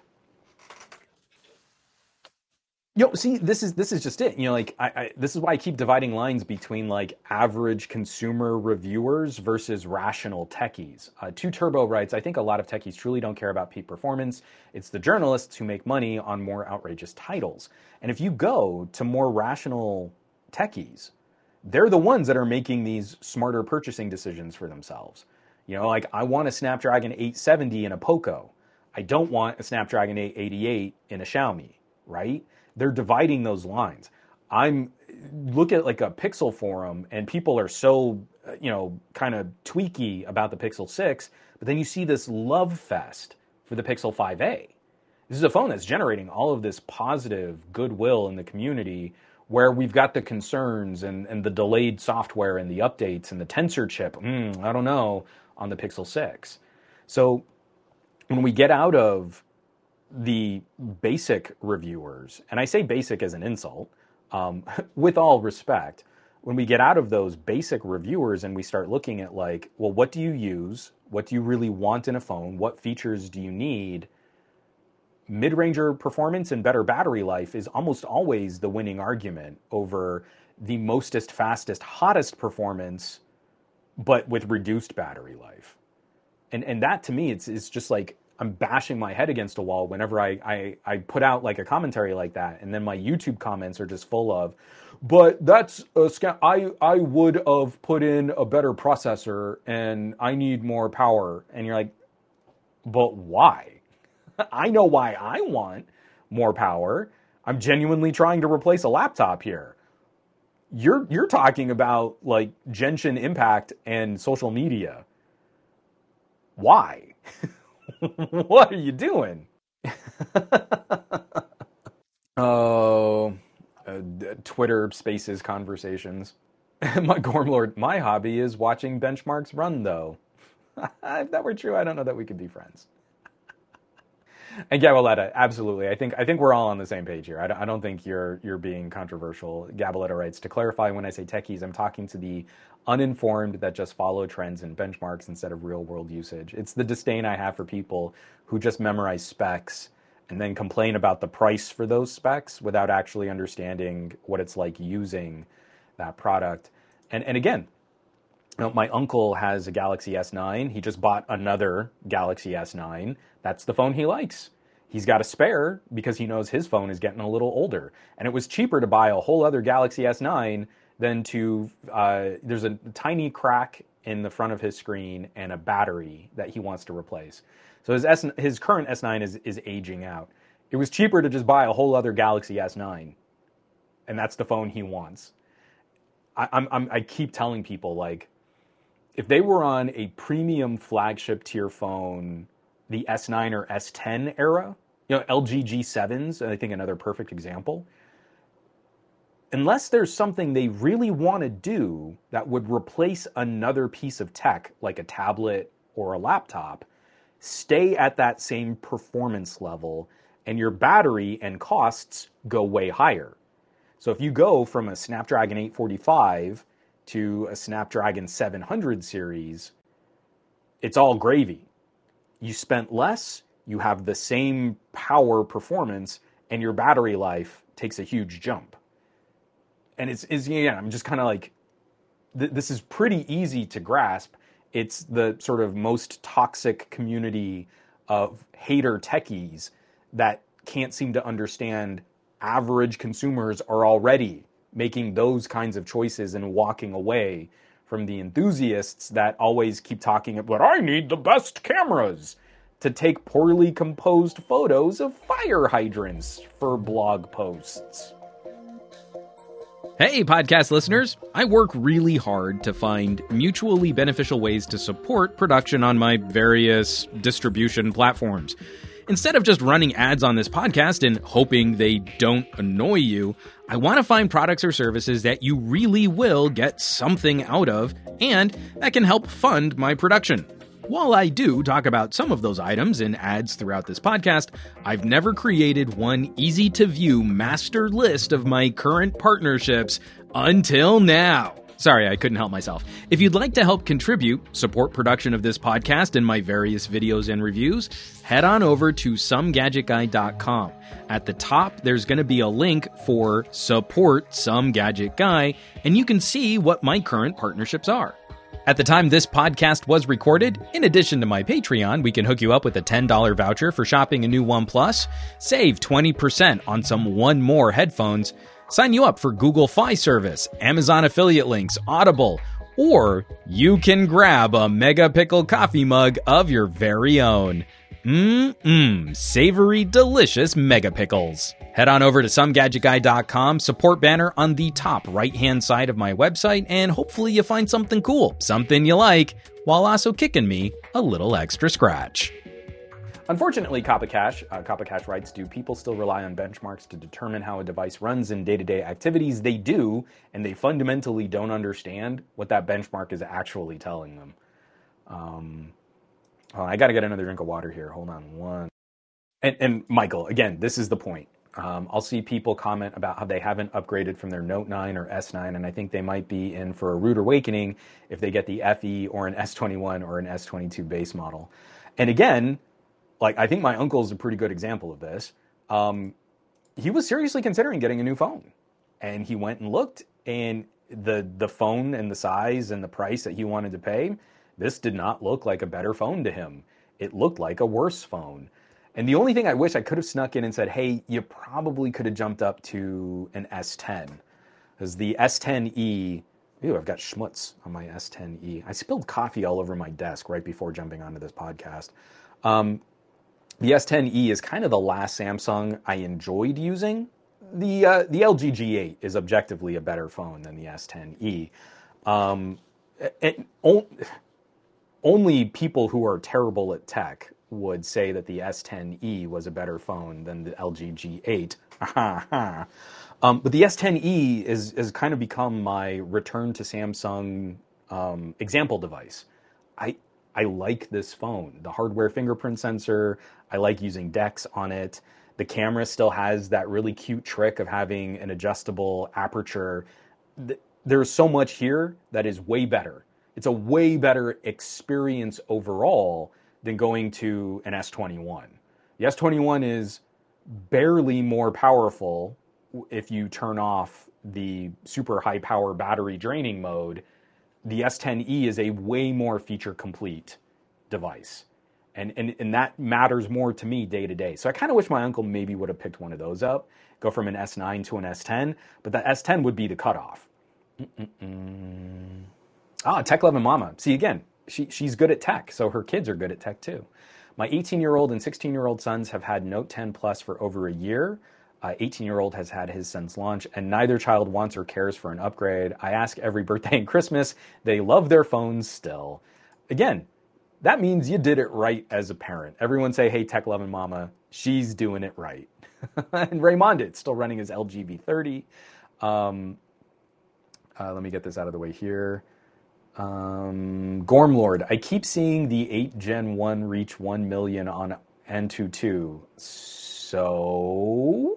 See, this is just it. This is why I keep dividing lines between like average consumer reviewers versus rational techies. Two Turbo writes, I think a lot of techies truly don't care about peak performance. It's the journalists who make money on more outrageous titles. And if you go to more rational techies, they're the ones that are making these smarter purchasing decisions for themselves. Like I want a Snapdragon 870 in a Poco. I don't want a Snapdragon 888 in a Xiaomi, right? They're dividing those lines. I'm look at like a Pixel forum and people are so, kind of tweaky about the Pixel 6, but then you see this love fest for the Pixel 5a. This is a phone that's generating all of this positive goodwill in the community where we've got the concerns and the delayed software and the updates and the Tensor chip, I don't know, on the Pixel 6. So when we get out of the basic reviewers, and I say basic as an insult, with all respect, when we get out of those basic reviewers and we start looking at like, well, what do you use? What do you really want in a phone? What features do you need? Mid-ranger performance and better battery life is almost always the winning argument over the mostest, fastest, hottest performance, but with reduced battery life. And that to me, it's just like, I'm bashing my head against a wall whenever I put out like a commentary like that. And then my YouTube comments are just full of, but that's a scam. I would have put in a better processor and I need more power. And you're like, but why? I know why I want more power. I'm genuinely trying to replace a laptop here. You're talking about like Genshin Impact and social media. Why? What are you doing? Twitter Spaces conversations. My Gormlord, my hobby is watching benchmarks run, though. If that were true, I don't know that we could be friends. And Gabaletta, absolutely. I think we're all on the same page here. I don't think you're being controversial. Gabaletta writes, to clarify, when I say techies, I'm talking to the uninformed that just follow trends and benchmarks instead of real world usage. It's the disdain I have for people who just memorize specs and then complain about the price for those specs without actually understanding what it's like using that product. And again, my uncle has a Galaxy S9. He just bought another Galaxy S9. That's the phone he likes. He's got a spare because he knows his phone is getting a little older. And it was cheaper to buy a whole other Galaxy S9 than to, there's a tiny crack in the front of his screen and a battery that he wants to replace. So his current S9 is aging out. It was cheaper to just buy a whole other Galaxy S9. And that's the phone he wants. I keep telling people, like, if they were on a premium flagship tier phone, the S9 or S10 era, LG G7s, I think another perfect example, unless there's something they really want to do that would replace another piece of tech, like a tablet or a laptop, stay at that same performance level, and your battery and costs go way higher. So if you go from a Snapdragon 845 to a Snapdragon 700 series, it's all gravy. You spent less, you have the same power performance, and your battery life takes a huge jump. And I'm just kind of like, this is pretty easy to grasp. It's the sort of most toxic community of hater techies that can't seem to understand average consumers are already making those kinds of choices and walking away from the enthusiasts that always keep talking about, I need the best cameras, to take poorly composed photos of fire hydrants for blog posts. Hey, podcast listeners. I work really hard to find mutually beneficial ways to support production on my various distribution platforms. Instead of just running ads on this podcast and hoping they don't annoy you, I want to find products or services that you really will get something out of and that can help fund my production. While I do talk about some of those items in ads throughout this podcast, I've never created one easy-to-view master list of my current partnerships until now. Sorry, I couldn't help myself. If you'd like to help contribute, support production of this podcast and my various videos and reviews, head on over to somegadgetguy.com. At the top, there's going to be a link for Support Some Gadget Guy, and you can see what my current partnerships are. At the time this podcast was recorded, in addition to my Patreon, we can hook you up with a $10 voucher for shopping a new OnePlus, save 20% on some One More headphones, sign you up for Google Fi service, Amazon affiliate links, Audible, or you can grab a Mega Pickle coffee mug of your very own. Savory, delicious Mega Pickles. Head on over to somegadgetguy.com, support banner on the top right-hand side of my website, and hopefully you find something cool, something you like, while also kicking me a little extra scratch. Unfortunately, Coppacash writes, do people still rely on benchmarks to determine how a device runs in day-to-day activities? They do, and they fundamentally don't understand what that benchmark is actually telling them. I got to get another drink of water here. Hold on one. And Michael, again, this is the point. I'll see people comment about how they haven't upgraded from their Note 9 or S9, and I think they might be in for a rude awakening if they get the FE or an S21 or an S22 base model. And again, like, I think my uncle is a pretty good example of this. He was seriously considering getting a new phone, and he went and looked, and the phone and the size and the price that he wanted to pay, this did not look like a better phone to him. It looked like a worse phone. And the only thing I wish I could have snuck in and said, hey, you probably could have jumped up to an S10. Because the S10e, ew, I've got schmutz on my S10e. I spilled coffee all over my desk right before jumping onto this podcast. The S10e is kind of the last Samsung I enjoyed using. The LG G8 is objectively a better phone than the S10e. Only people who are terrible at tech would say that the S10e was a better phone than the LG G8. But the S10e is kind of become my return to Samsung example device. I like this phone. The hardware fingerprint sensor, I like using DeX on it. The camera still has that really cute trick of having an adjustable aperture. There's so much here that is way better. It's a way better experience overall than going to an S21. The S21 is barely more powerful if you turn off the super high power battery draining mode. The S10e is a way more feature complete device. And that matters more to me day to day. So I kind of wish my uncle maybe would have picked one of those up, go from an S9 to an S10, but that S10 would be the cutoff. Tech Lovin' Mama. See, again, she's good at tech, so her kids are good at tech too. My 18-year-old and 16-year-old sons have had Note 10 Plus for over a year. 18-year-old has had his since launch, and neither child wants or cares for an upgrade. I ask every birthday and Christmas. They love their phones still. Again, that means you did it right as a parent. Everyone say, hey, Tech Lovin' Mama, she's doing it right. And Raymond, still running his LG V30. Let me get this out of the way here. Gormlord, I keep seeing the 8 Gen 1 reach 1 million on Antutu. So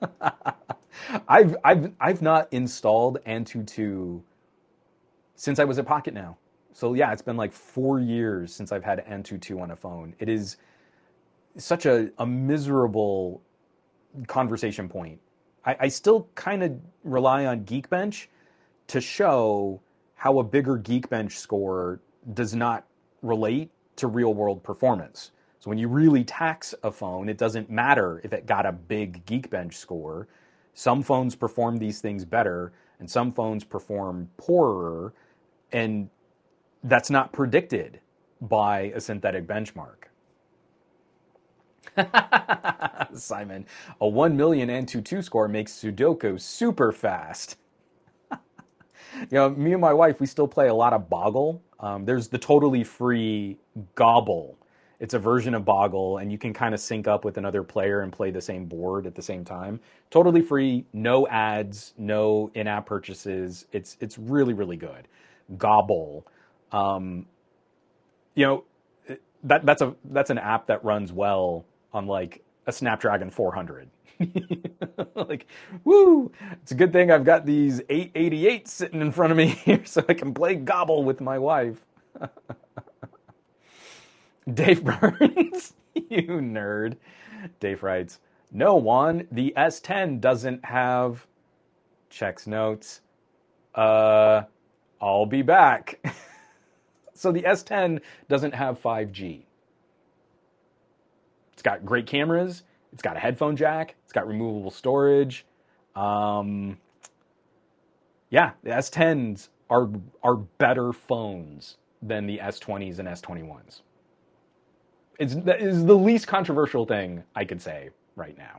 I've not installed Antutu since I was at Pocket Now. So yeah, it's been like 4 years since I've had Antutu on a phone. It is such a miserable conversation point. I still kind of rely on Geekbench to show how a bigger Geekbench score does not relate to real world performance. So when you really tax a phone, it doesn't matter if it got a big Geekbench score. Some phones perform these things better, and some phones perform poorer, and that's not predicted by a synthetic benchmark. Simon, a 1 million Antutu score makes Sudoku super fast. Me and my wife, we still play a lot of Boggle. There's the totally free Gobble. It's a version of Boggle, and you can kind of sync up with another player and play the same board at the same time. Totally free, no ads, no in-app purchases. It's really, really good. Gobble. That's an app that runs well on like a Snapdragon 400. Like, woo! It's a good thing I've got these 888 sitting in front of me here so I can play Gobble with my wife. Dave Burns, you nerd. Dave writes, no, Juan, the S10 doesn't have... Checks notes. I'll be back. So the S10 doesn't have 5G. It's got great cameras. It's got a headphone jack. It's got removable storage. The S10s are better phones than the S20s and S21s. That is the least controversial thing I could say right now.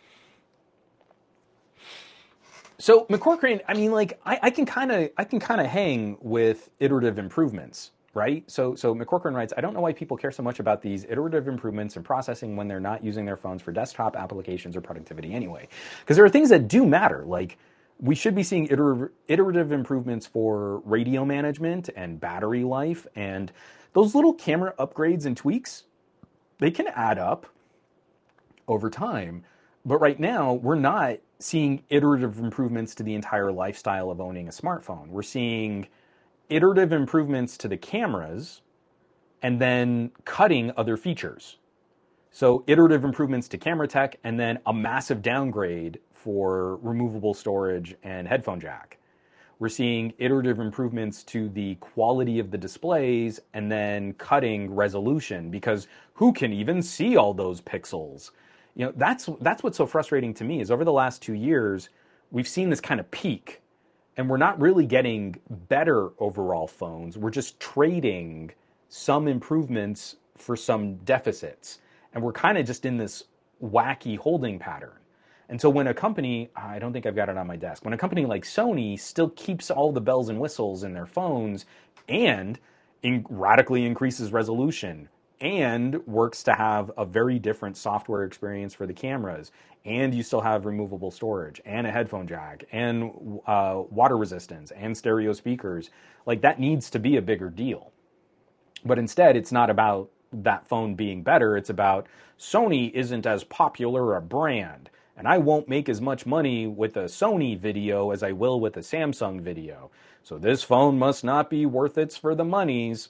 So McCorkran, I can kind of hang with iterative improvements. Right? So McCorkran writes, I don't know why people care so much about these iterative improvements in processing when they're not using their phones for desktop applications or productivity anyway. Because there are things that do matter. Like, we should be seeing iterative improvements for radio management and battery life. And those little camera upgrades and tweaks, they can add up over time. But right now, we're not seeing iterative improvements to the entire lifestyle of owning a smartphone. We're seeing iterative improvements to the cameras and then cutting other features. So iterative improvements to camera tech and then a massive downgrade for removable storage and headphone jack. We're seeing iterative improvements to the quality of the displays and then cutting resolution, because who can even see all those pixels? That's what's so frustrating to me, is over the last 2 years, we've seen this kind of peak. And we're not really getting better overall phones. We're just trading some improvements for some deficits. And we're kind of just in this wacky holding pattern. And so when a company, I don't think I've got it on my desk, when a company like Sony still keeps all the bells and whistles in their phones and radically increases resolution and works to have a very different software experience for the cameras, and you still have removable storage and a headphone jack and water resistance and stereo speakers, like, that needs to be a bigger deal. But instead, it's not about that phone being better. It's about Sony isn't as popular a brand, and I won't make as much money with a Sony video as I will with a Samsung video. So this phone must not be worth it for the monies.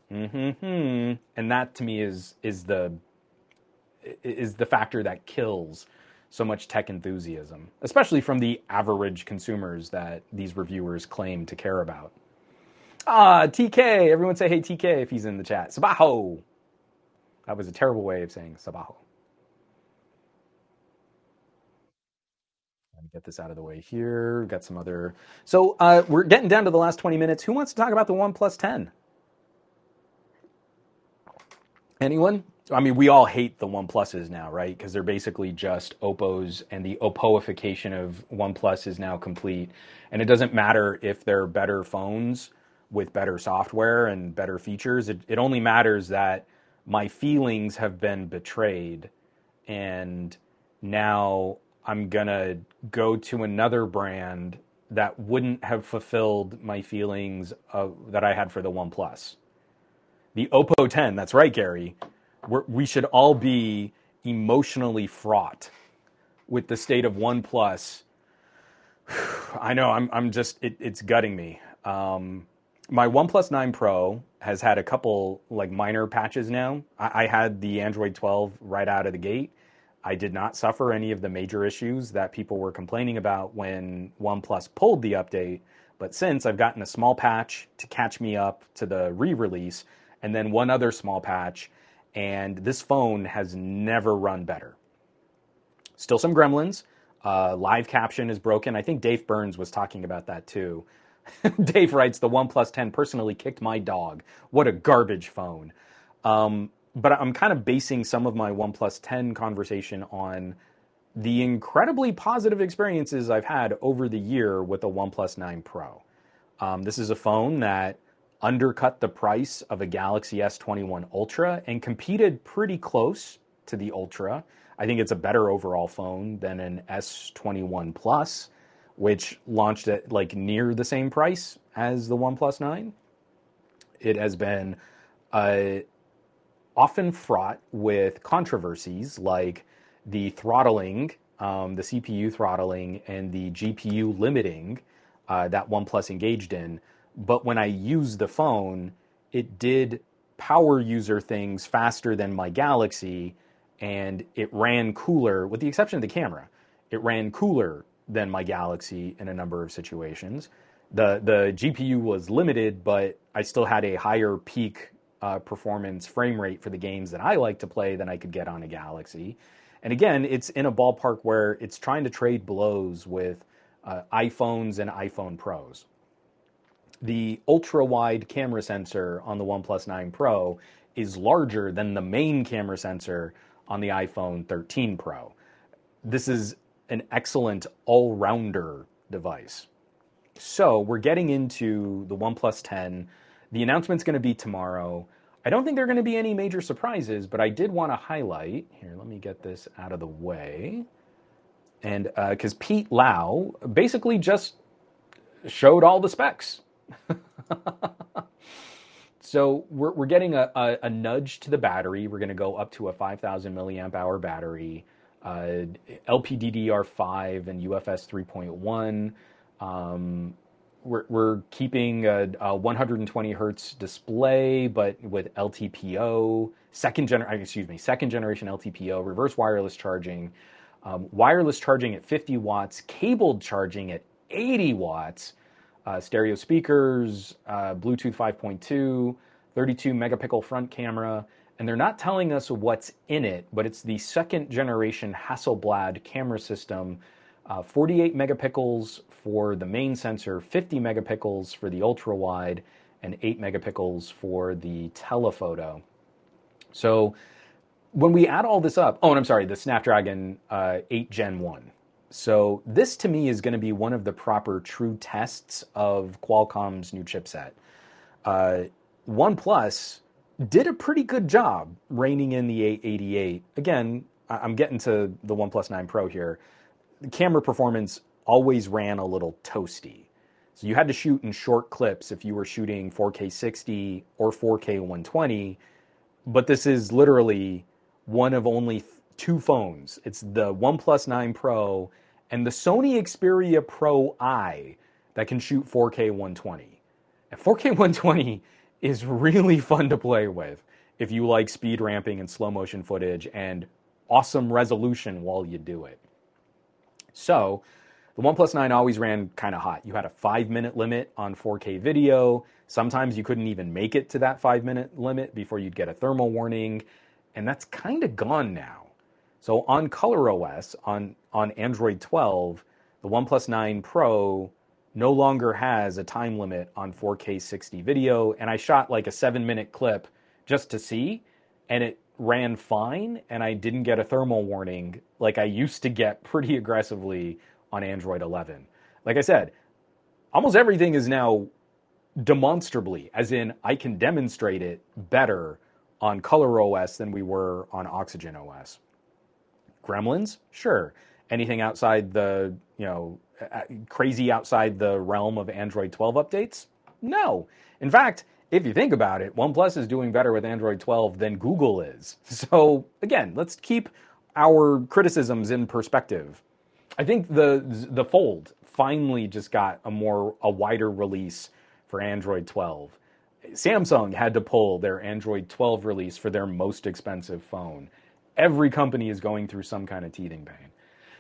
And that to me is the factor that kills so much tech enthusiasm, especially from the average consumers that these reviewers claim to care about. TK, everyone say hey TK if he's in the chat. Sabaho. That was a terrible way of saying Sabaho. Let me get this out of the way here. We've got some other. So we're getting down to the last 20 minutes. Who wants to talk about the OnePlus 10? Anyone? I mean, we all hate the OnePluses now, right? Because they're basically just Oppos, and the Oppoification of OnePlus is now complete. And it doesn't matter if they're better phones with better software and better features. It only matters that my feelings have been betrayed, and now I'm going to go to another brand that wouldn't have fulfilled my feelings that I had for the OnePlus. The Oppo 10, that's right, Gary. We should all be emotionally fraught with the state of OnePlus. I know, I'm just, it's gutting me. My OnePlus 9 Pro has had a couple minor patches now. I had the Android 12 right out of the gate. I did not suffer any of the major issues that people were complaining about when OnePlus pulled the update. But since I've gotten a small patch to catch me up to the re-release, and then one other small patch, and this phone has never run better. Still some gremlins. Live caption is broken. I think Dave Burns was talking about that too. Dave writes, the OnePlus 10 personally kicked my dog. What a garbage phone. But I'm kind of basing some of my OnePlus 10 conversation on the incredibly positive experiences I've had over the year with the OnePlus 9 Pro. This is a phone that undercut the price of a Galaxy S21 Ultra and competed pretty close to the Ultra. I think it's a better overall phone than an S21 Plus, which launched at like near the same price as the OnePlus 9. It has been often fraught with controversies like the throttling, the CPU throttling, and the GPU limiting that OnePlus engaged in. But when I used the phone, it did power user things faster than my Galaxy, and it ran cooler, with the exception of the camera. It ran cooler than my Galaxy in a number of situations. The GPU was limited, but I still had a higher peak performance frame rate for the games that I like to play than I could get on a Galaxy. And again, it's in a ballpark where it's trying to trade blows with iPhones and iPhone Pros. The ultra-wide camera sensor on the OnePlus 9 Pro is larger than the main camera sensor on the iPhone 13 Pro. This is an excellent all-rounder device. So we're getting into the OnePlus 10. The announcement's going to be tomorrow. I don't think there are going to be any major surprises, but I did want to highlight, here, let me get this out of the way. And because Pete Lau basically just showed all the specs. So we're getting a nudge to the battery. We're going to go up to a 5,000 milliamp hour battery, LPDDR5 and UFS 3.1. We're keeping a 120 hertz display, but with LTPO, second generation LTPO, reverse wireless charging at 50 watts, cabled charging at 80 watts. Stereo speakers, Bluetooth 5.2, 32 megapixel front camera, and they're not telling us what's in it, but it's the second generation Hasselblad camera system, 48 megapixels for the main sensor, 50 megapixels for the ultra wide, and 8 megapixels for the telephoto. So when we add all this up, the Snapdragon 8 Gen 1. So this, to me, is going to be one of the proper true tests of Qualcomm's new chipset. OnePlus did a pretty good job reining in the 888. Again, I'm getting to the OnePlus 9 Pro here. The camera performance always ran a little toasty. So you had to shoot in short clips if you were shooting 4K 60 or 4K 120. But this is literally one of only two phones. It's the OnePlus 9 Pro and the Sony Xperia Pro I that can shoot 4K 120. And 4K 120 is really fun to play with if you like speed ramping and slow motion footage and awesome resolution while you do it. So the OnePlus 9 always ran kind of hot. You had a 5-minute limit on 4K video. Sometimes you couldn't even make it to that 5-minute limit before you'd get a thermal warning. And that's kind of gone now. So on ColorOS, on Android 12, the OnePlus 9 Pro no longer has a time limit on 4K 60 video. And I shot like a 7-minute clip just to see, and it ran fine, and I didn't get a thermal warning like I used to get pretty aggressively on Android 11. Like I said, almost everything is now demonstrably, as in I can demonstrate it better on ColorOS than we were on OxygenOS. Gremlins? Sure. Anything outside the, crazy outside the realm of Android 12 updates? No. In fact, if you think about it, OnePlus is doing better with Android 12 than Google is. So again, let's keep our criticisms in perspective. I think the Fold finally just got a wider release for Android 12. Samsung had to pull their Android 12 release for their most expensive phone. Every company is going through some kind of teething pain.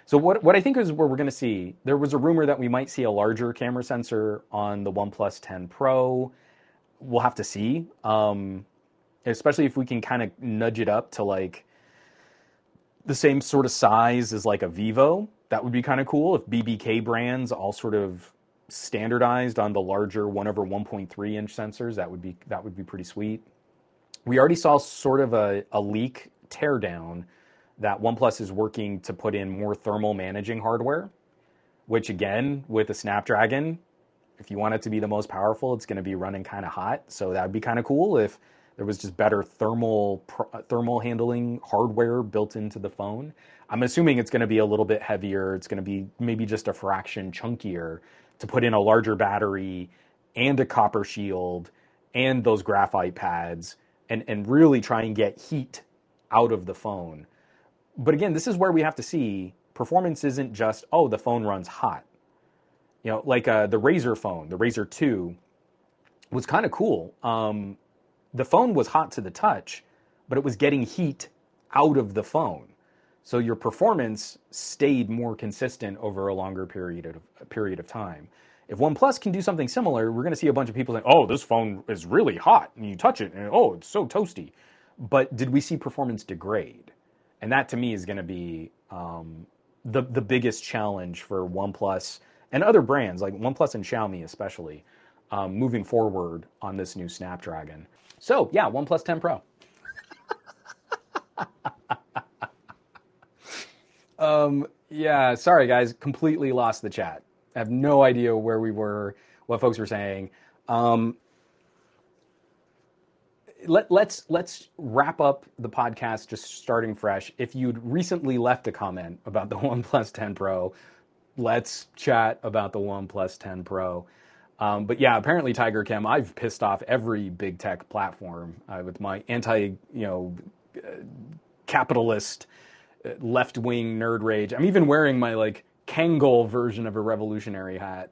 So what I think is where we're going to see, there was a rumor that we might see a larger camera sensor on the OnePlus 10 Pro. We'll have to see, especially if we can kind of nudge it up to like the same sort of size as like a Vivo. That would be kind of cool if BBK brands all sort of standardized on the larger 1/1.3-inch sensors. That would be pretty sweet. We already saw sort of a leak teardown that OnePlus is working to put in more thermal managing hardware, which again, with a Snapdragon, if you want it to be the most powerful, it's going to be running kind of hot. So that would be kind of cool if there was just better thermal handling hardware built into the phone. I'm assuming it's going to be a little bit heavier. It's going to be maybe just a fraction chunkier to put in a larger battery and a copper shield and those graphite pads and really try and get heat out of the phone. But again, this is where we have to see performance isn't just, oh, the phone runs hot. You know, like the Razer phone, the Razer 2 was kind of cool. The phone was hot to the touch, but it was getting heat out of the phone. So your performance stayed more consistent over a longer period of time. If OnePlus can do something similar, we're going to see a bunch of people saying, oh, this phone is really hot, and you touch it, and oh, it's so toasty. But did we see performance degrade? And that, to me, is going to be the biggest challenge for OnePlus and other brands, like OnePlus and Xiaomi especially, moving forward on this new Snapdragon. So, yeah, OnePlus 10 Pro. Yeah, sorry, guys. Completely lost the chat. I have no idea where we were, what folks were saying. Let's wrap up the podcast just starting fresh. If you'd recently left a comment about the OnePlus 10 Pro, let's chat about the OnePlus 10 Pro. But yeah, apparently Tiger Chem, I've pissed off every big tech platform with my capitalist left-wing nerd rage. I'm even wearing my like Kangol version of a revolutionary hat.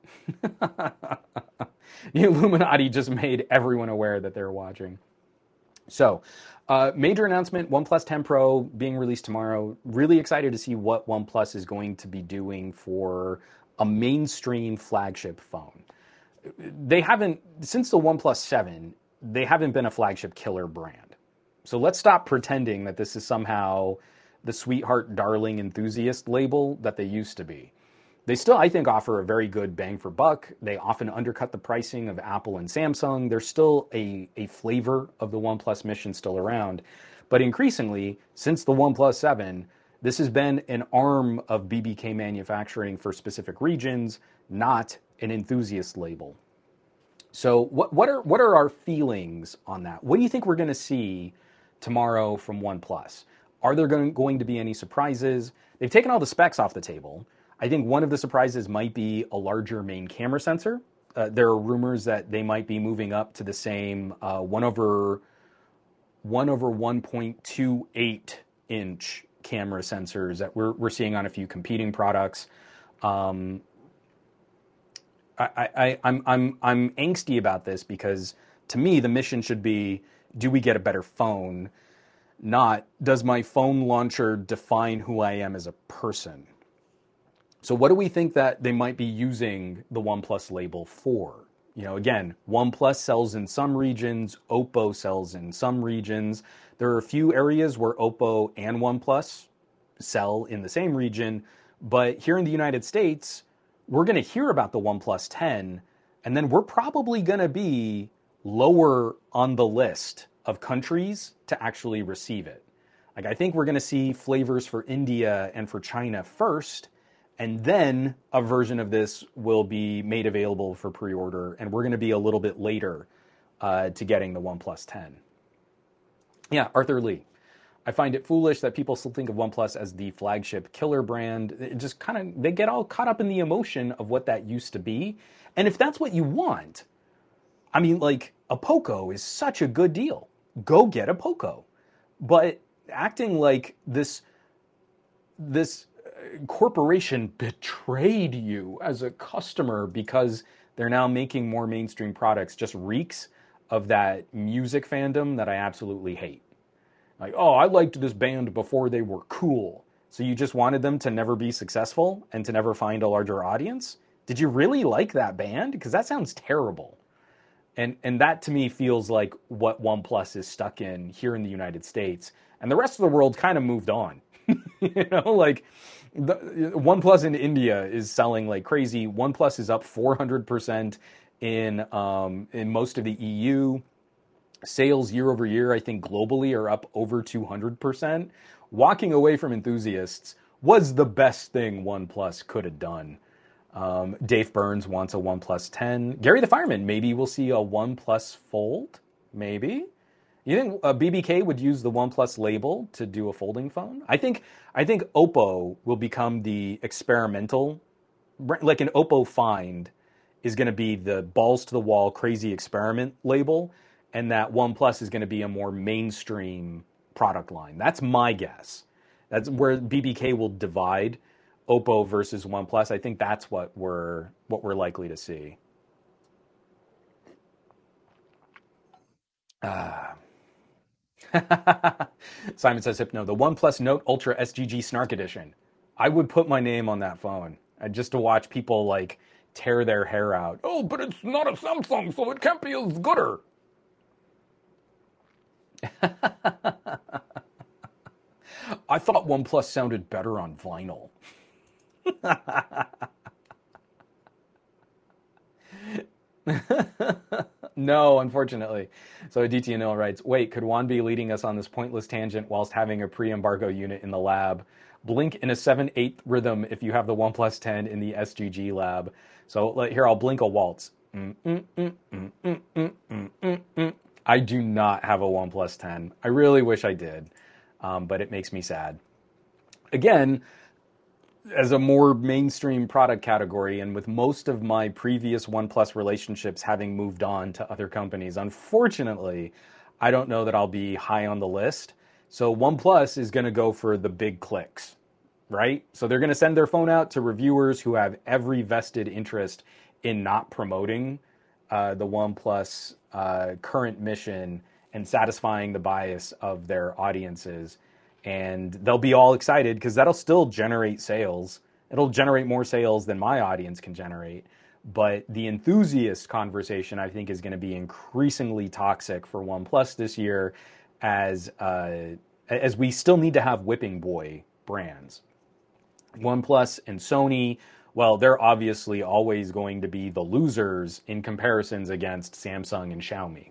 The Illuminati just made everyone aware that they're watching. So, major announcement, OnePlus 10 Pro being released tomorrow. Really excited to see what OnePlus is going to be doing for a mainstream flagship phone. They haven't, since the OnePlus 7, they haven't been a flagship killer brand. So let's stop pretending that this is somehow the sweetheart darling enthusiast label that they used to be. They still, I think, offer a very good bang for buck. They often undercut the pricing of Apple and Samsung. There's still a flavor of the OnePlus mission still around. But increasingly, since the OnePlus 7, this has been an arm of BBK manufacturing for specific regions, not an enthusiast label. So what are our feelings on that? What do you think we're going to see tomorrow from OnePlus? Are there going to be any surprises? They've taken all the specs off the table. I think one of the surprises might be a larger main camera sensor. There are rumors that they might be moving up to the same 1/1.28 inch camera sensors that we're seeing on a few competing products. I'm angsty about this because to me the mission should be, do we get a better phone? Not, does my phone launcher define who I am as a person? So what do we think that they might be using the OnePlus label for? You know, again, OnePlus sells in some regions, Oppo sells in some regions. There are a few areas where Oppo and OnePlus sell in the same region, but here in the United States, we're going to hear about the OnePlus 10, and then we're probably going to be lower on the list of countries to actually receive it. Like, I think we're going to see flavors for India and for China first, and then a version of this will be made available for pre-order, and we're going to be a little bit later to getting the OnePlus 10. Yeah, Arthur Lee. I find it foolish that people still think of OnePlus as the flagship killer brand. It just kind of, they get all caught up in the emotion of what that used to be. And if that's what you want, I mean, like, a Poco is such a good deal. Go get a Poco. But acting like this corporation betrayed you as a customer because they're now making more mainstream products just reeks of that music fandom that I absolutely hate. Like, oh, I liked this band before they were cool. So you just wanted them to never be successful and to never find a larger audience? Did you really like that band? Because that sounds terrible. And that to me feels like what OnePlus is stuck in here in the United States. And the rest of the world kind of moved on. Like OnePlus in India is selling like crazy. OnePlus is up 400% in most of the EU. Sales year over year, I think globally, are up over 200%. Walking away from enthusiasts was the best thing OnePlus could have done. Dave Burns wants a OnePlus 10. Gary the Fireman, maybe we'll see a OnePlus Fold. Maybe. You think BBK would use the OnePlus label to do a folding phone? I think Oppo will become the experimental, like an Oppo Find is going to be the balls to the wall crazy experiment label, and that OnePlus is going to be a more mainstream product line. That's my guess. That's where BBK will divide Oppo versus OnePlus. I think that's what we're likely to see. Simon says, Hypno, the OnePlus Note Ultra SGG Snark Edition. I would put my name on that phone just to watch people like tear their hair out. Oh, but it's not a Samsung, so it can't be as gooder. I thought OnePlus sounded better on vinyl. No, unfortunately. So DTNL writes, wait, could Juan be leading us on this pointless tangent whilst having a pre-embargo unit in the lab? Blink in a 7/8 rhythm if you have the OnePlus 10 in the SGG lab. So here, I'll blink a waltz. I do not have a OnePlus 10. I really wish I did, but it makes me sad. Again, as a more mainstream product category, and with most of my previous OnePlus relationships having moved on to other companies, unfortunately, I don't know that I'll be high on the list. So OnePlus is going to go for the big clicks, right? So they're going to send their phone out to reviewers who have every vested interest in not promoting the OnePlus current mission and satisfying the bias of their audiences. And they'll be all excited because that'll still generate sales. It'll generate more sales than my audience can generate. But the enthusiast conversation, I think, is going to be increasingly toxic for OnePlus this year as we still need to have whipping boy brands. OnePlus and Sony, well, they're obviously always going to be the losers in comparisons against Samsung and Xiaomi.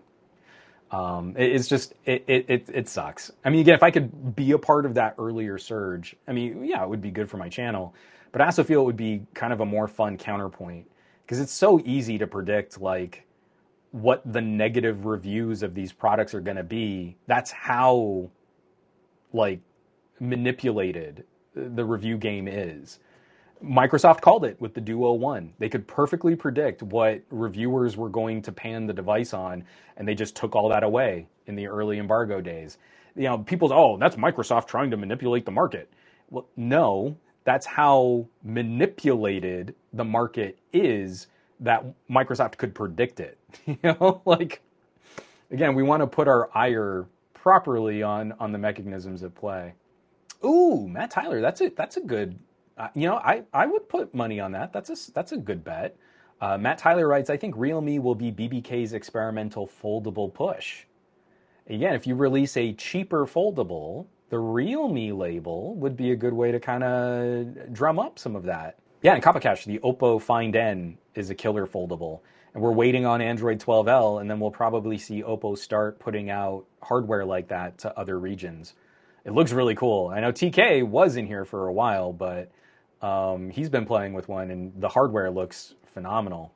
It's just, it sucks. I mean, again, if I could be a part of that earlier surge, I mean, yeah, it would be good for my channel. But I also feel it would be kind of a more fun counterpoint because it's so easy to predict, like, what the negative reviews of these products are going to be. That's how, like, manipulated the review game is. Microsoft called it with the Duo 1. They could perfectly predict what reviewers were going to pan the device on, and they just took all that away in the early embargo days. You know, people say, oh, that's Microsoft trying to manipulate the market. Well, no, that's how manipulated the market is that Microsoft could predict it. You know, like, again, we want to put our ire properly on the mechanisms at play. Ooh, Matt Tyler, that's a good... you know, I would put money on that. That's a good bet. Matt Tyler writes, I think Realme will be BBK's experimental foldable push. Again, if you release a cheaper foldable, the Realme label would be a good way to kind of drum up some of that. Yeah, and Kapacash, the Oppo Find N is a killer foldable. And we're waiting on Android 12L, and then we'll probably see Oppo start putting out hardware like that to other regions. It looks really cool. I know TK was in here for a while, but he's been playing with one, and the hardware looks phenomenal.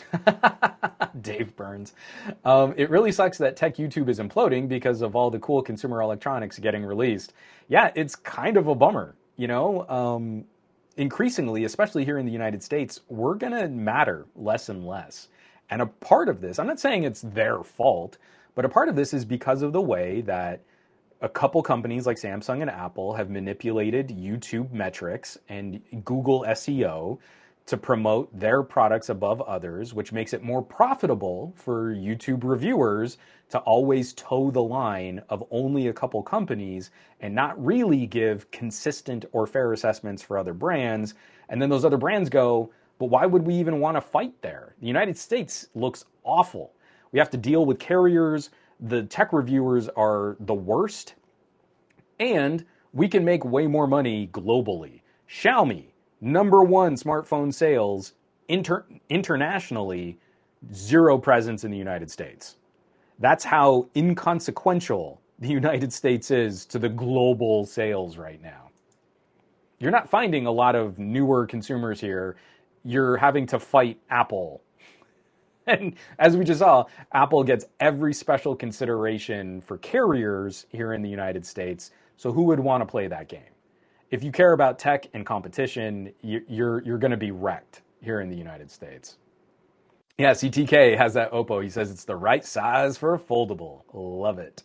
Dave Burns. It really sucks that tech YouTube is imploding because of all the cool consumer electronics getting released. Yeah, it's kind of a bummer, you know? Increasingly, especially here in the United States, we're going to matter less and less. And a part of this, I'm not saying it's their fault, but a part of this is because of the way that a couple companies like Samsung and Apple have manipulated YouTube metrics and Google SEO to promote their products above others, which makes it more profitable for YouTube reviewers to always toe the line of only a couple companies and not really give consistent or fair assessments for other brands. And then those other brands go, but why would we even want to fight there? The United States looks awful. We have to deal with carriers. The tech reviewers are the worst. And we can make way more money globally. Xiaomi, #1 smartphone sales internationally, 0 presence in the United States. That's how inconsequential the United States is to the global sales right now. You're not finding a lot of newer consumers here. You're having to fight Apple. And as we just saw, Apple gets every special consideration for carriers here in the United States. So who would want to play that game? If you care about tech and competition, you're going to be wrecked here in the United States. Yeah, CTK has that Oppo. He says it's the right size for a foldable. Love it.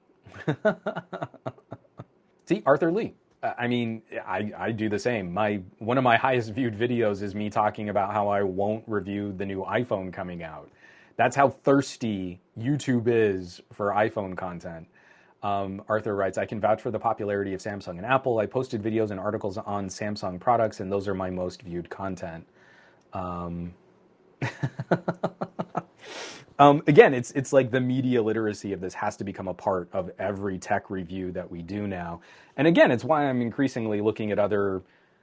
See, Arthur Lee. I mean, I do the same. One of my highest viewed videos is me talking about how I won't review the new iPhone coming out. That's how thirsty YouTube is for iPhone content. Arthur writes, I can vouch for the popularity of Samsung and Apple. I posted videos and articles on Samsung products, and those are my most viewed content. Again, it's like the media literacy of this has to become a part of every tech review that we do now. And again, it's why I'm increasingly looking at other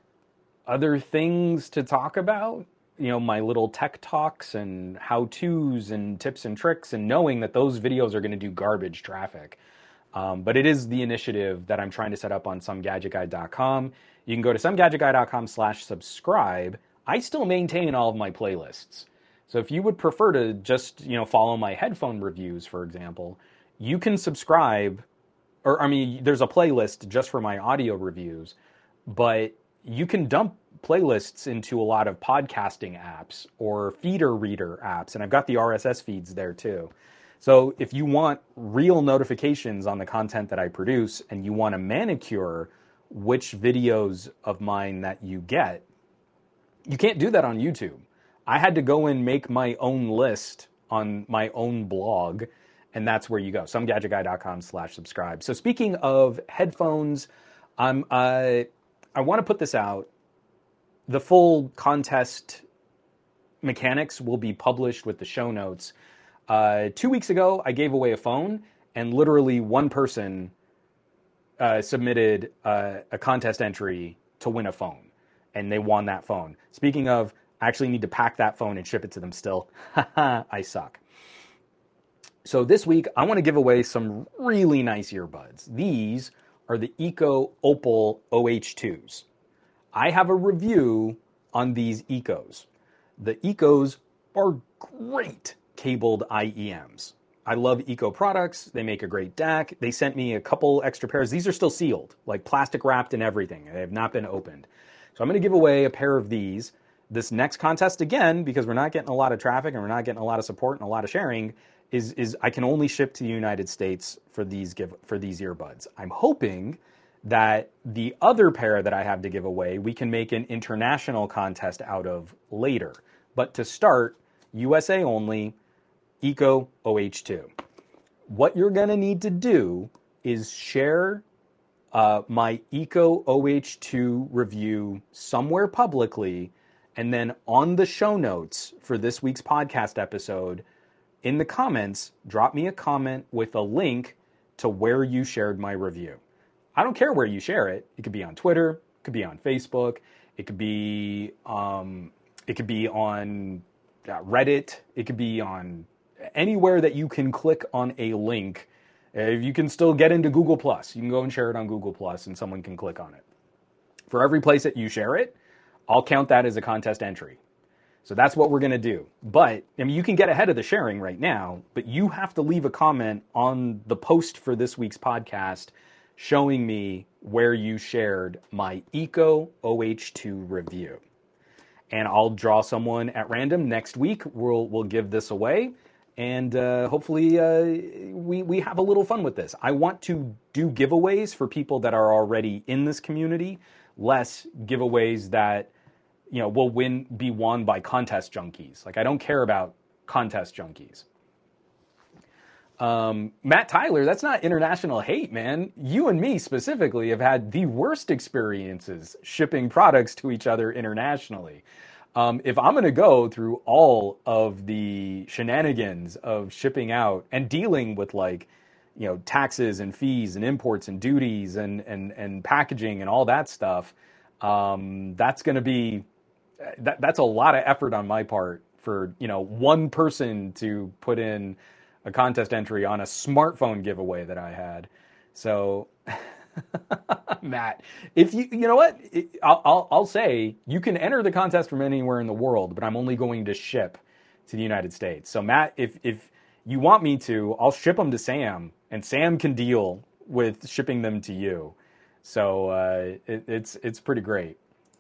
things to talk about. You know, my little tech talks and how-tos and tips and tricks, and knowing that those videos are going to do garbage traffic. But it is the initiative that I'm trying to set up on somegadgetguy.com. You can go to somegadgetguy.com/subscribe. I still maintain all of my playlists. So if you would prefer to just, follow my headphone reviews, for example, you can subscribe, there's a playlist just for my audio reviews, but you can dump playlists into a lot of podcasting apps or feeder reader apps, and I've got the RSS feeds there too. So if you want real notifications on the content that I produce and you want to manicure which videos of mine that you get, you can't do that on YouTube. I had to go and make my own list on my own blog, and that's where you go, somegadgetguy.com/subscribe. So speaking of headphones, I want to put this out. The full contest mechanics will be published with the show notes. 2 weeks ago, I gave away a phone, and literally one person submitted a contest entry to win a phone, and they won that phone. Speaking of, I actually need to pack that phone and ship it to them still. I suck. So this week, I want to give away some really nice earbuds. These are the Eko Opal OH2s. I have a review on these Ekos. The Ekos are great cabled IEMs. I love Eko products. They make a great DAC. They sent me a couple extra pairs. These are still sealed, like plastic wrapped and everything. They have not been opened. So I'm going to give away a pair of these. This next contest, again, because we're not getting a lot of traffic and we're not getting a lot of support and a lot of sharing, is I can only ship to the United States for these earbuds. I'm hoping that the other pair that I have to give away, we can make an international contest out of later. But to start, USA only, Eko OH2. What you're going to need to do is share my Eko OH2 review somewhere publicly, and then on the show notes for this week's podcast episode, in the comments, drop me a comment with a link to where you shared my review. I don't care where you share it. It could be on Twitter, it could be on Facebook, it could be on Reddit, it could be on anywhere that you can click on a link. If you can still get into Google+, you can go and share it on Google+, and someone can click on it. For every place that you share it, I'll count that as a contest entry. So that's what we're going to do. But, you can get ahead of the sharing right now, but you have to leave a comment on the post for this week's podcast showing me where you shared my Eko OH2 review. And I'll draw someone at random next week. We'll give this away. And hopefully we have a little fun with this. I want to do giveaways for people that are already in this community, less giveaways that will be won by contest junkies. Like, I don't care about contest junkies. Matt Tyler, that's not international hate, man. You and me specifically have had the worst experiences shipping products to each other internationally. If I'm going to go through all of the shenanigans of shipping out and dealing with taxes and fees and imports and duties and packaging and all that stuff, that's going to be, that's a lot of effort on my part for, one person to put in a contest entry on a smartphone giveaway that I had. So, Matt, if you know what, I'll say you can enter the contest from anywhere in the world, but I'm only going to ship to the United States. So, Matt, if you want me to, I'll ship them to Sam, and Sam can deal with shipping them to you. So it's pretty great.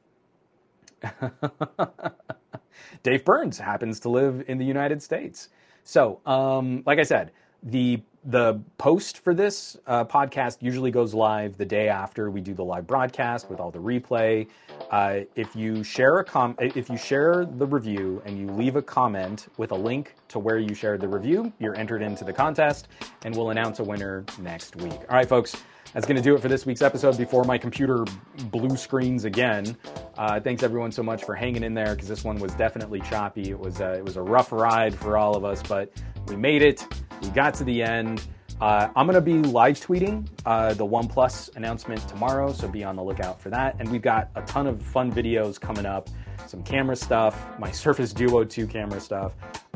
Dave Burns happens to live in the United States. So, like I said, the post for this podcast usually goes live the day after we do the live broadcast with all the replay. If you share the review and you leave a comment with a link to where you shared the review, you're entered into the contest, and we'll announce a winner next week. All right, folks. That's going to do it for this week's episode before my computer blue screens again. Thanks everyone so much for hanging in there, because this one was definitely choppy. It was a rough ride for all of us, but we made it. We got to the end. I'm going to be live tweeting the OnePlus announcement tomorrow, so be on the lookout for that. And we've got a ton of fun videos coming up, some camera stuff, my Surface Duo 2 camera stuff,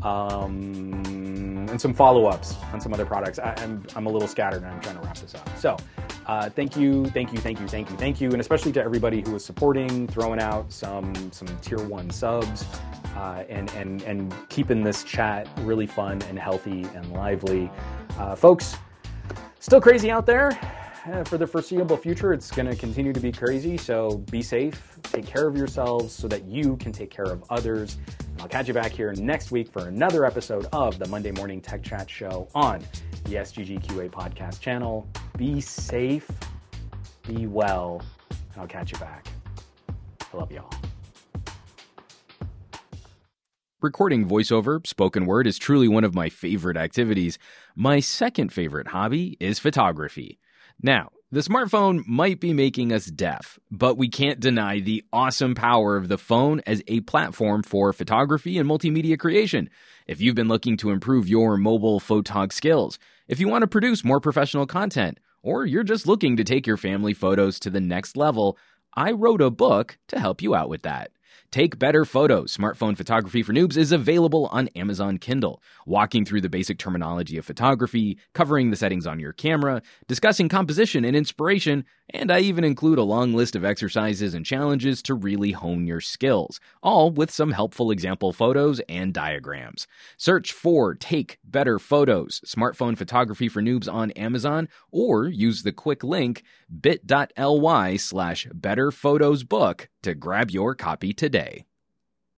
and some follow-ups on some other products. I'm a little scattered and I'm trying to wrap this up. So thank you, and especially to everybody who is supporting, throwing out some tier 1 subs, and keeping this chat really fun and healthy and lively. Folks, still crazy out there. For the foreseeable future, it's going to continue to be crazy, so be safe, take care of yourselves so that you can take care of others. And I'll catch you back here next week for another episode of the Monday Morning Tech Chat Show on the SGGQA podcast channel. Be safe, be well, and I'll catch you back. I love y'all. Recording voiceover, spoken word, is truly one of my favorite activities. My second favorite hobby is photography. Now, the smartphone might be making us deaf, but we can't deny the awesome power of the phone as a platform for photography and multimedia creation. If you've been looking to improve your mobile photog skills, if you want to produce more professional content, or you're just looking to take your family photos to the next level, I wrote a book to help you out with that. Take Better Photos, Smartphone Photography for Noobs is available on Amazon Kindle, walking through the basic terminology of photography, covering the settings on your camera, discussing composition and inspiration, and I even include a long list of exercises and challenges to really hone your skills, all with some helpful example photos and diagrams. Search for Take Better Photos, Smartphone Photography for Noobs on Amazon, or use the quick link bit.ly/betterphotosbook to grab your copy today.